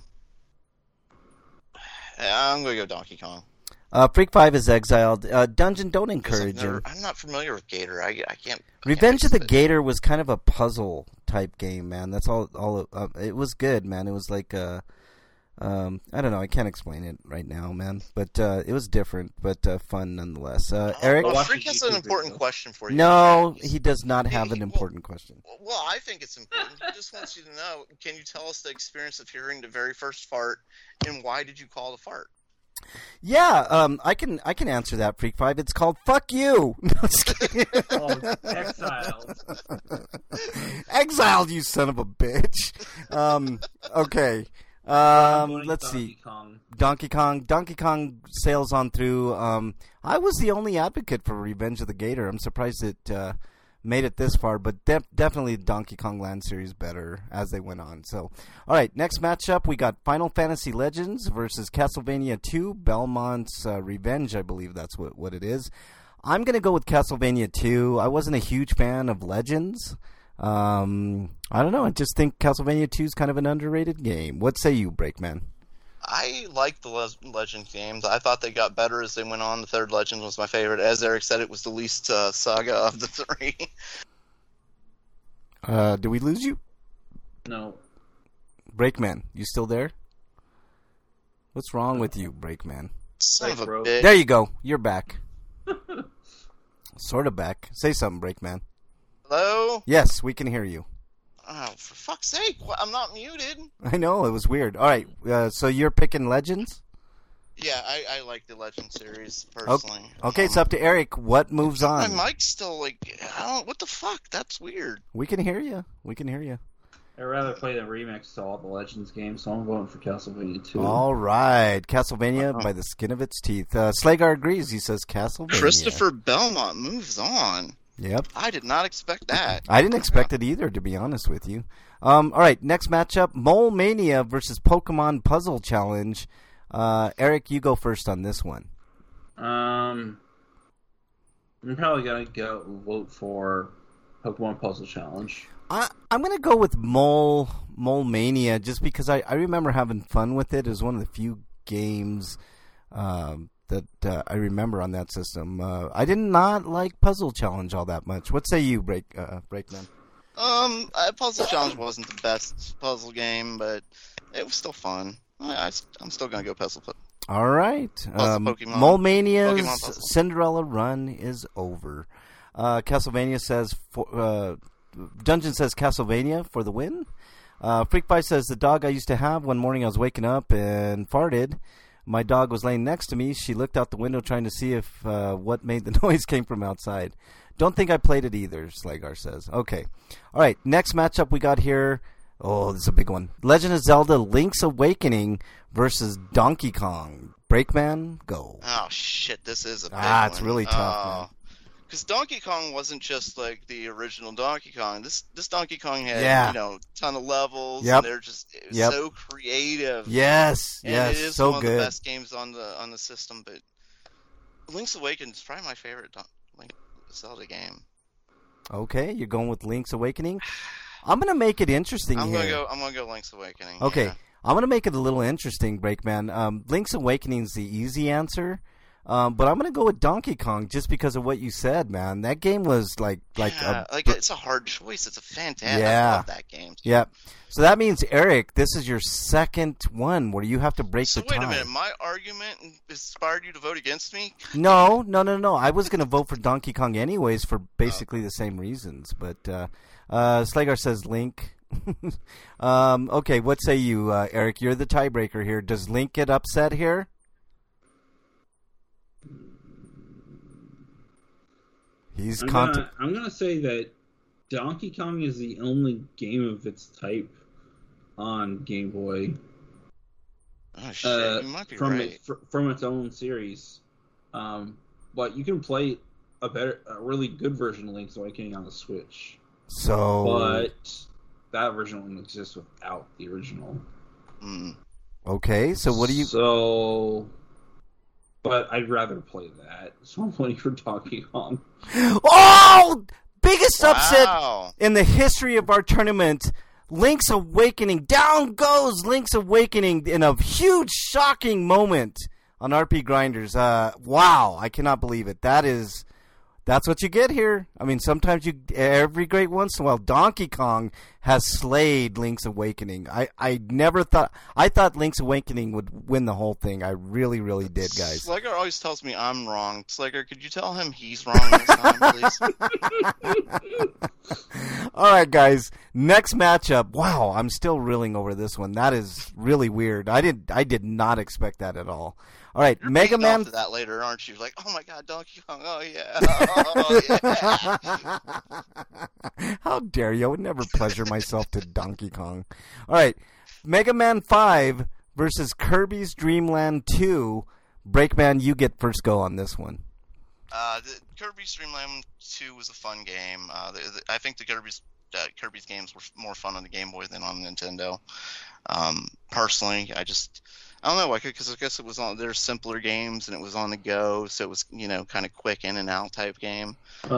B: going to go Donkey Kong.
A: Freak 5 is exiled. Dungeon, don't encourage him.
B: I'm not familiar with Gator. I can't.
A: Revenge of the Gator was kind of a puzzle type game, man. That's all. It was good, man. It was like I don't know. I can't explain it right now, man. But it was different, but fun nonetheless. Eric,
B: Freak has an important question for you.
A: No, he does not have an important question.
B: Well, I think it's important. He just wants you to know. Can you tell us the experience of hearing the very first fart, and why did you call the fart?
A: Yeah, I can answer that, Freak 5. It's called "Fuck You." No, just kidding.
C: Exiled.
A: Exiled, you son of a bitch. Okay. Let's see. Donkey Kong sails on through. I was the only advocate for Revenge of the Gator. I'm surprised it made it this far, but definitely Donkey Kong Land series better as they went on. So, all right, next matchup we got Final Fantasy Legends versus Castlevania 2 Belmont's Revenge. I believe that's what it is. I'm gonna go with Castlevania 2. I wasn't a huge fan of Legends. I don't know. I just think Castlevania 2 is kind of an underrated game. What say you, Breakman?
B: I like the Legends games. I thought they got better as they went on. The third Legend was my favorite. As Eric said, it was the least saga of the three.
A: Did we lose you?
C: No.
A: Breakman, you still there? What's wrong with you, Breakman?
B: Son of a
C: bro.
B: bitch.
A: There you go. You're back. Sort of back. Say something, Breakman.
B: Hello?
A: Yes, we can hear you.
B: Oh, for fuck's sake. I'm not muted.
A: I know, it was weird. All right, so you're picking Legends?
B: Yeah, I like the Legend series, personally.
A: Okay, it's up to Eric. What moves on?
B: My mic's still, like, what the fuck? That's weird.
A: We can hear you.
C: I'd rather play the remix to all the Legends games, so I'm voting for Castlevania 2.
A: All right, Castlevania by the skin of its teeth. Slagar agrees. He says Castlevania.
B: Christopher Belmont moves on.
A: Yep.
B: I did not expect that.
A: I didn't expect it either, to be honest with you. All right, next matchup, Mole Mania versus Pokemon Puzzle Challenge. Eric, you go first on this one.
C: I'm probably going to vote for Pokemon Puzzle Challenge.
A: I'm going to go with Mole Mania just because I remember having fun with it. It was one of the few games that I remember on that system. I did not like Puzzle Challenge all that much. What say you, Breakman?
B: Puzzle Challenge wasn't the best puzzle game, but it was still fun. I'm still going to go Puzzle.
A: All right.
B: Pokemon.
A: Mole Mania's
B: Pokemon
A: Cinderella run is over. Castlevania says... Dungeon says Castlevania for the win. Freakbite says the dog I used to have, one morning I was waking up and farted. My dog was laying next to me. She looked out the window trying to see if what made the noise came from outside. Don't think I played it either, Slagar says. Okay. All right, next matchup we got here. Oh, this is a big one. Legend of Zelda Link's Awakening versus Donkey Kong. Breakman, go.
B: Oh, shit, this is a big one.
A: It's really tough, man.
B: Because Donkey Kong wasn't just like the original Donkey Kong. This Donkey Kong had, a ton of levels.
A: Yep.
B: And they're just so creative.
A: Yes,
B: and
A: yes,
B: it is
A: so
B: one
A: good.
B: of the best games on the system. But Link's Awakening is probably my favorite Zelda game.
A: Okay, you're going with Link's Awakening. I'm gonna make it interesting
B: I'm
A: here.
B: gonna go Link's Awakening.
A: Okay,
B: yeah.
A: I'm gonna make it a little interesting, Breakman. Link's Awakening is the easy answer. But I'm going to go with Donkey Kong just because of what you said, man. That game was
B: it's a hard choice. It's a fantastic.
A: Yeah.
B: I love that game.
A: Yeah. So that means, Eric, this is your second one where you have to break the tie.
B: So wait a minute. My argument inspired you to vote against me?
A: No. I was going to vote for Donkey Kong anyways for basically the same reasons. But Slagar says Link. Okay, what say you, Eric? You're the tiebreaker here. Does Link get upset here?
C: I'm gonna say that Donkey Kong is the only game of its type on Game Boy.
B: Oh shit! You might be right.
C: From its own series, but you can play a really good version of Link's Awakening on the Switch. But that version only exists without the original.
A: Okay, so what do you?
C: But I'd rather play that, so I'm voting for Donkey Kong.
A: Oh! Biggest upset in the history of our tournament. Link's Awakening. Down goes Link's Awakening in a huge, shocking moment on RP Grinders. Wow, I cannot believe it. That's what you get here. I mean, sometimes every great once in a while, Donkey Kong has slayed Link's Awakening. I never thought, I thought Link's Awakening would win the whole thing. I really, really did, guys.
B: Slagar always tells me I'm wrong. Slagar, could you tell him he's wrong this time, please?
A: All right, guys. Next matchup. Wow, I'm still reeling over this one. That is really weird. I did not expect that at all. All right,
B: You're
A: Mega Man.
B: Off to that later, aren't you? Like, oh my God, Donkey Kong. Oh yeah. Oh yeah.
A: How dare you? I would never pleasure myself to Donkey Kong. All right, Mega Man 5 versus Kirby's Dream Land 2. Breakman, you get first go on this one.
B: The Kirby's Dream Land 2 was a fun game. I think the Kirby's games were more fun on the Game Boy than on Nintendo. Personally, I don't know, because I guess it was on. There's simpler games and it was on the go, so it was kind of quick in and out type game.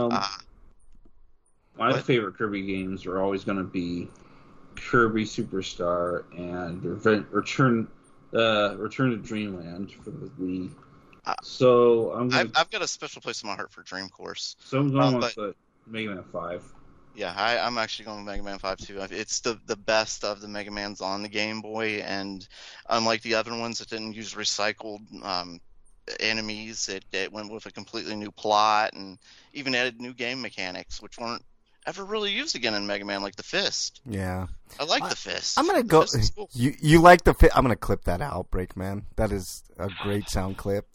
C: My favorite Kirby games are always going to be Kirby Superstar and Return to Dreamland for the Wii. So
B: I've got a special place in my heart for Dream Course.
C: So I'm going with the Mega Man 5.
B: Yeah, I'm actually going with Mega Man 5 too. It's the best of the Mega Mans on the Game Boy, and unlike the other ones that didn't use recycled enemies, it went with a completely new plot and even added new game mechanics, which weren't ever really used again in Mega Man, like the fist.
A: Yeah.
B: I like the fist.
A: I'm going to go... Cool. You like the fist? I'm going to clip that out, Breakman. That is a great sound clip.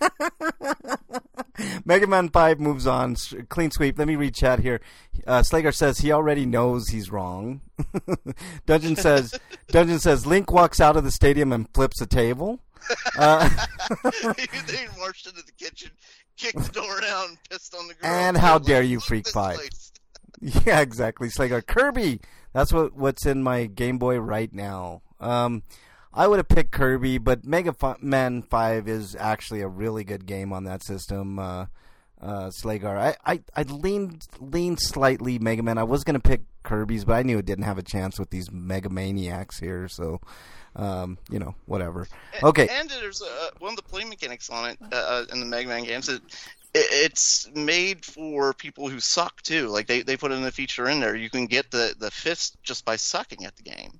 A: Mega Man 5 moves on. Clean sweep. Let me read chat here. Slager says he already knows he's wrong. Dungeon says Link walks out of the stadium and flips a table.
B: He marched into the kitchen, kicked the door down, and pissed on the ground.
A: And how dare you, Freak 5. Yeah, exactly. Slager. Kirby. That's what's in my Game Boy right now. I would have picked Kirby, but Mega Man 5 is actually a really good game on that system. Slagar. I leaned slightly Mega Man. I was going to pick Kirby's, but I knew it didn't have a chance with these Mega Maniacs here, so whatever. Okay.
B: And there's one of the play mechanics on it in the Mega Man games. It's made for people who suck too. Like they put in a feature in there. You can get the fist just by sucking at the game.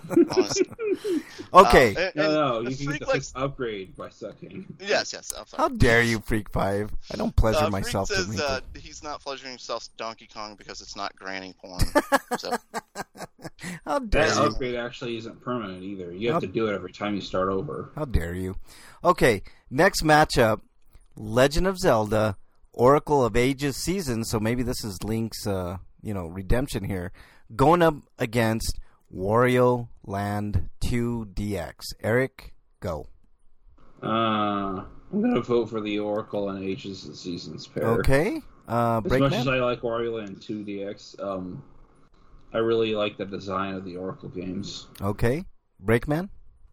A: Okay.
C: No, you can get the fist upgrade by sucking.
B: Yes. I'm sorry.
A: How dare you, Freak 5? I don't pleasure myself.
B: Freak says he's not pleasuring himself to Donkey Kong because it's not granny porn. So.
A: How dare
C: that
A: you?
C: upgrade actually isn't permanent either. You have to do it every time you start over.
A: How dare you? Okay, next matchup. Legend of Zelda, Oracle of Ages Season, so maybe this is Link's, redemption here, going up against Wario Land 2 DX. Eric, go.
C: I'm going to vote for the Oracle and Ages and Seasons pair.
A: Okay.
C: As much as I like Wario Land 2 DX, I really like the design of the Oracle games.
A: Okay. Breakman?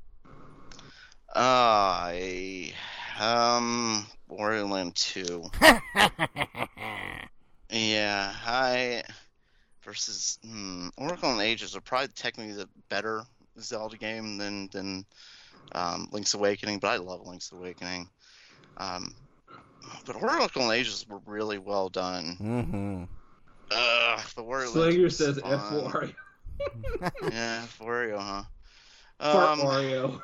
B: Wario Land 2. Yeah, versus Oracle and Ages are probably technically the better Zelda game than Link's Awakening, but I love Link's Awakening. But Oracle and Ages were really well done.
A: Mm-hmm.
B: But Wario
C: Slager says F Wario.
B: Yeah, F Wario, huh?
C: Fart Wario.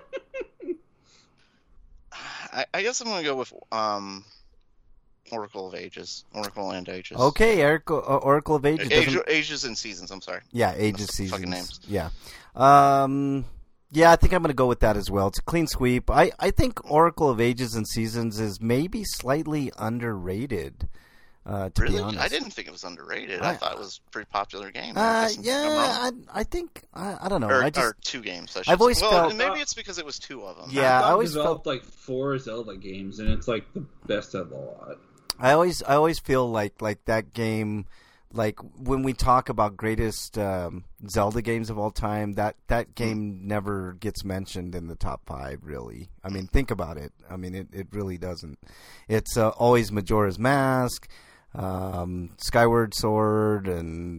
B: I guess I'm going to go with Oracle of Ages. Oracle and Ages.
A: Okay, Oracle of Ages.
B: Ages and Seasons, I'm sorry.
A: Yeah, Ages, Seasons.
B: Fucking names.
A: Yeah. Yeah, I think I'm going to go with that as well. It's a clean sweep. I think Oracle of Ages and Seasons is maybe slightly underrated, to be honest.
B: I didn't think it was underrated. I thought it was a pretty popular game.
A: I think, I don't know.
B: Or two games,
A: I've always felt...
B: maybe it's because it was two of them.
A: Yeah, I always
C: developed
A: felt...
C: like 4 Zelda games, and it's like the best of the lot.
A: I always feel like that game... Like, when we talk about greatest Zelda games of all time, that game never gets mentioned in the top 5, really. I mean, think about it. I mean, it really doesn't. It's always Majora's Mask, Skyward Sword, and,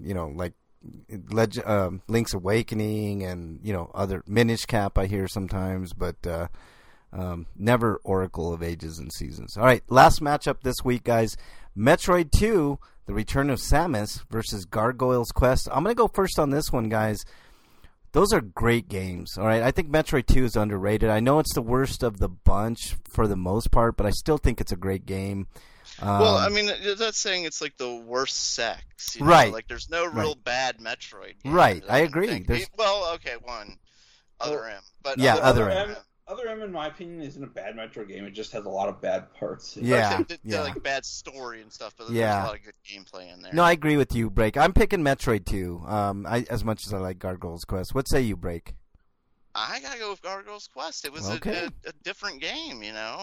A: Link's Awakening, and, other Minish Cap I hear sometimes, but never Oracle of Ages and Seasons. All right, last matchup this week, guys. Metroid 2... The Return of Samus versus Gargoyle's Quest. I'm going to go first on this one, guys. Those are great games, all right? I think Metroid 2 is underrated. I know it's the worst of the bunch for the most part, but I still think it's a great game.
B: Well, I mean, that's saying it's like the worst sex.
A: Right.
B: Like, there's no real bad Metroid game.
A: Right, I agree.
B: Well, okay, one. Other M. But
A: yeah, Other M.
C: Other M, in my opinion, isn't a bad Metroid game. It just has a lot of bad parts.
A: Yeah,
B: like bad story and stuff, but there's a lot of good gameplay in there.
A: No, I agree with you, Break. I'm picking Metroid 2. As much as I like Gargoyle's Quest. What say you, Break?
B: I gotta go with Gargoyle's Quest. It was a different game,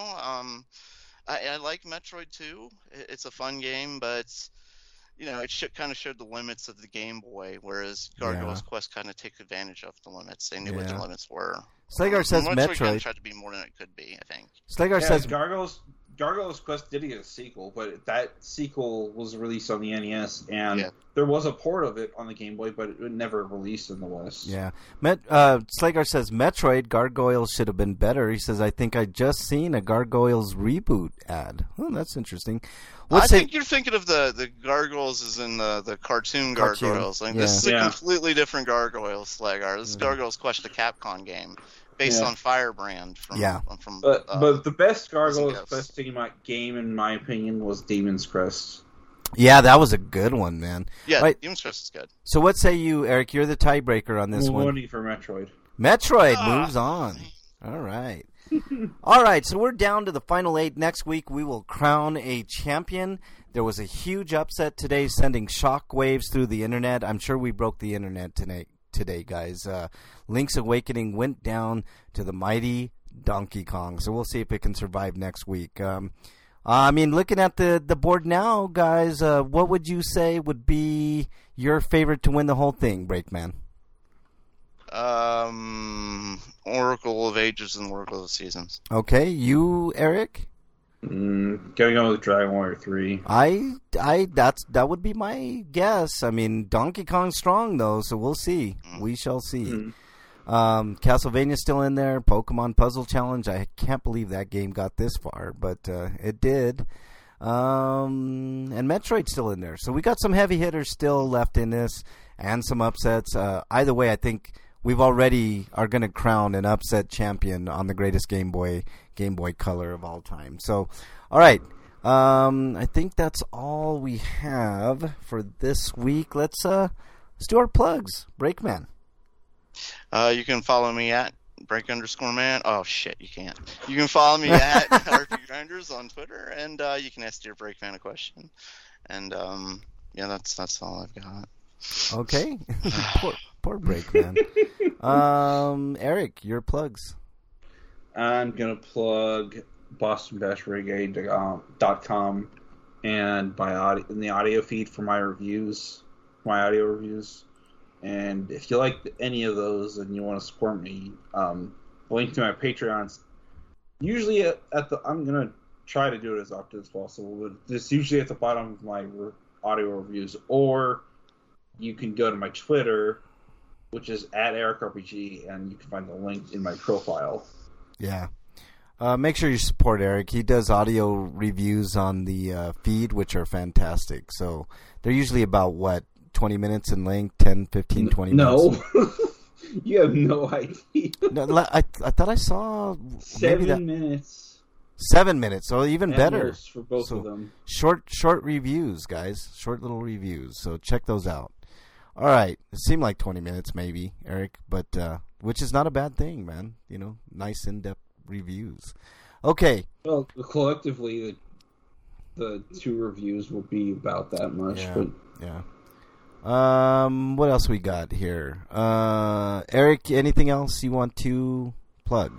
B: I like Metroid 2. It's a fun game, but it kind of showed the limits of the Game Boy, whereas Gargoyle's Quest kind of takes advantage of the limits. They knew what the limits were.
A: Slagar says Metroid
B: tried to be more than it could be, I think.
A: Slagar says
C: Gargoyle's Quest did get a sequel, but that sequel was released on the NES, and
B: Yeah.
C: there was a port of it on the Game Boy, but it never released in the West.
A: Yeah. Slagar says, Metroid Gargoyles should have been better. He says, I think I just seen a Gargoyles reboot ad. Oh, that's interesting.
B: I think you're thinking of the gargoyles as in the cartoon gargoyles. Like, this is a completely different gargoyles, Slagar. This is Gargoyles Quest, the Capcom game, based on Firebrand.
C: But the best Gargoyles Quest game, in my opinion, was Demon's Crest.
A: Yeah, that was a good one, man.
B: Yeah,
A: right.
B: Demon's Crest is good.
A: So what say you, Eric? You're the tiebreaker on this one.
C: For Metroid.
A: Metroid moves on. All right. All right, so we're down to the final 8. Next week, we will crown a champion. There was a huge upset today, sending shockwaves through the internet. I'm sure we broke the internet today, guys. Link's Awakening went down to the mighty Donkey Kong, so we'll see if it can survive next week. Looking at the board now, guys, what would you say would be your favorite to win the whole thing, Breakman?
B: Oracle of Ages and Oracle of Seasons.
A: Okay, you, Eric?
C: Gonna go with Dragon Warrior 3.
A: That would be my guess. I mean, Donkey Kong's strong though, so we'll see. We shall see. Castlevania's still in there. Pokemon Puzzle Challenge. I can't believe that game got this far, but it did. And Metroid's still in there. So we got some heavy hitters still left in this, and some upsets. Either way, I think we've already are going to crown an upset champion on the greatest Game Boy Color of all time. So, all right. I think that's all we have for this week. Let's do our plugs. Breakman.
B: You can follow me at break_man. Oh shit, you can't. You can follow me at RP Grinders on Twitter, and you can ask your Breakman a question. And that's all I've got.
A: Okay. Poor Breakman. Eric, your plugs.
C: I'm gonna plug BostonBestReggae.com and in the audio feed for my audio reviews. And if you like any of those and you want to support me, link to my Patreons. Usually I'm gonna try to do it as often as possible, but it's usually at the bottom of my audio reviews. Or you can go to my Twitter, which is @EricRPG, and you can find the link in my profile.
A: Yeah. Make sure you support Eric. He does audio reviews on the feed, which are fantastic. So they're usually about, 20 minutes in length, 10, 15, 20 minutes?
C: No. You have no idea.
A: No, I thought I saw
C: 7 minutes.
A: 7 minutes, so even better.
C: For both of them.
A: Short reviews, guys. Short little reviews. So check those out. All right. It seemed like 20 minutes maybe, Eric, but which is not a bad thing, man. You know, nice in-depth reviews. Okay.
C: Well, collectively, the 2 reviews will be about that much.
A: Yeah. What else we got here? Eric, anything else you want to plug?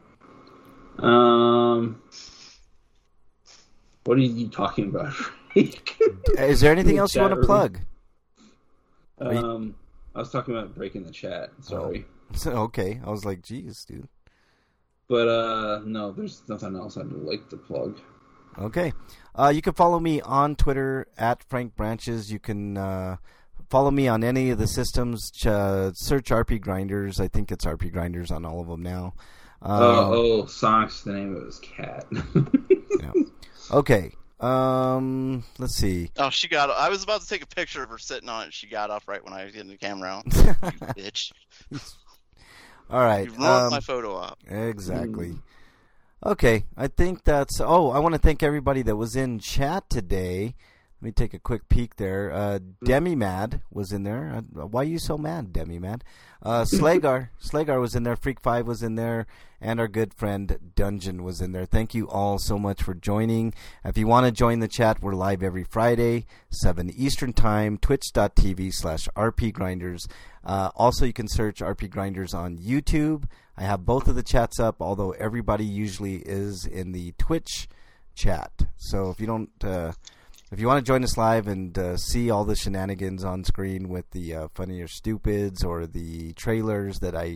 C: What are you talking about?
A: Is there anything else you want to plug?
C: I was talking about breaking the chat. Sorry.
A: Okay. I was like, geez, dude.
C: But, no, there's nothing else I'd like to plug.
A: Okay. You can follow me on Twitter @FrankBranches. You can follow me on any of the systems. Search RP Grinders. I think it's RP Grinders on all of them now.
C: Sonic's the name of his cat.
A: Yeah. Okay. Let's see.
B: Oh, she got. I was about to take a picture of her sitting on it. She got off right when I was getting the camera out. You bitch.
A: All right.
B: You ruined my photo op.
A: Exactly. Okay. I think that's. Oh, I want to thank everybody that was in chat today. Let me take a quick peek there. Demi-Mad was in there. Why are you so mad, Demi-Mad? Slagar was in there. Freak5 was in there. And our good friend Dungeon was in there. Thank you all so much for joining. If you want to join the chat, we're live every Friday, 7 Eastern Time, twitch.tv/RPGrinders. Also, you can search RP Grinders on YouTube. I have both of the chats up, although everybody usually is in the Twitch chat. So if you don't... if you want to join us live and see all the shenanigans on screen with the Funny or Stupids or the trailers that I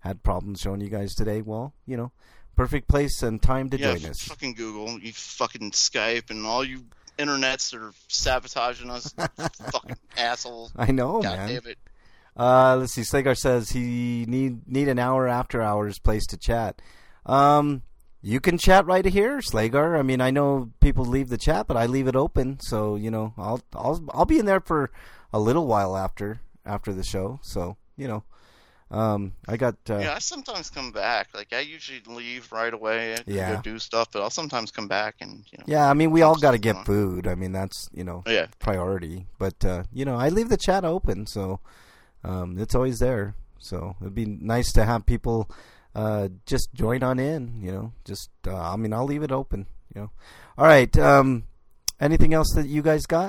A: had problems showing you guys today. Well, perfect place and time to join us.
B: Fucking Google, you fucking Skype, and all you internets that are sabotaging us, fucking assholes.
A: I know,
B: God
A: man.
B: damn it.
A: Let's see. Slagar says he need an hour after hours place to chat. You can chat right here, Slagar. I mean, I know people leave the chat, but I leave it open. So I'll be in there for a little while after the show. So I got.
B: I sometimes come back. Like I usually leave right away.
A: Yeah.
B: Go do stuff, but I'll sometimes come back and.
A: Yeah, I mean, we all got to get food. I mean, that's
B: Yeah.
A: priority. But I leave the chat open, so it's always there. So it'd be nice to have people just join on in. I'll leave it open. All right. Anything else that you guys got?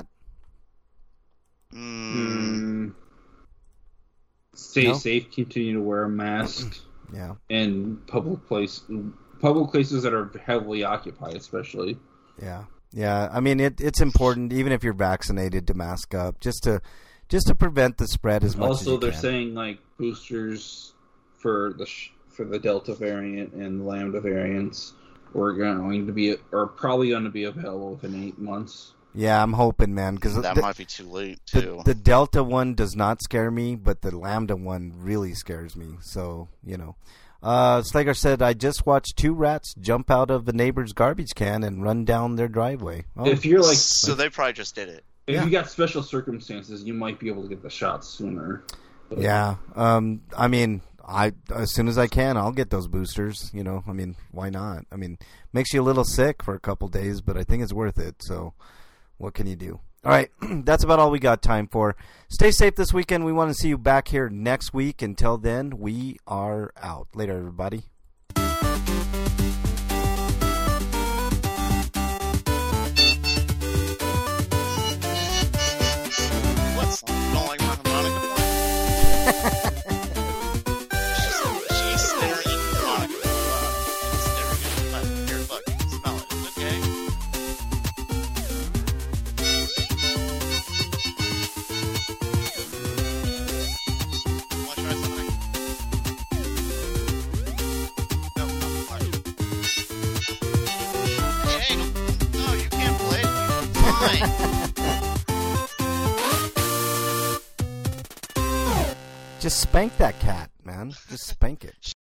C: Stay safe. Continue to wear a mask.
A: Yeah.
C: And public places that are heavily occupied, especially.
A: Yeah. Yeah. I mean, it's important, even if you're vaccinated, to mask up just to prevent the spread as much as you can.
C: Also, they're saying like boosters for the Delta variant and the Lambda variants are probably going to be available within 8 months.
A: Yeah, I'm hoping, man, because
B: that might be too late too.
A: The Delta one does not scare me, but the Lambda one really scares me. So Slager said, I just watched 2 rats jump out of a neighbor's garbage can and run down their driveway. Oh.
C: If you're
B: so they probably just did it.
C: If you got special circumstances, you might be able to get the shot sooner. But...
A: Yeah, I mean, as soon as I can, I'll get those boosters. I mean, why not? I mean, makes you a little sick for a couple days, but I think it's worth it. So, what can you do? All right, that's about all we got time for. Stay safe this weekend. We want to see you back here next week. Until then, we are out. Later, everybody.
B: What's don't like Monica? She's staring at Monica. Staring at the butt. Here, look, smell it. Okay. Want to try something? No, hey, no, you can't play. Fine.
A: Just spank that cat, man. Just spank it.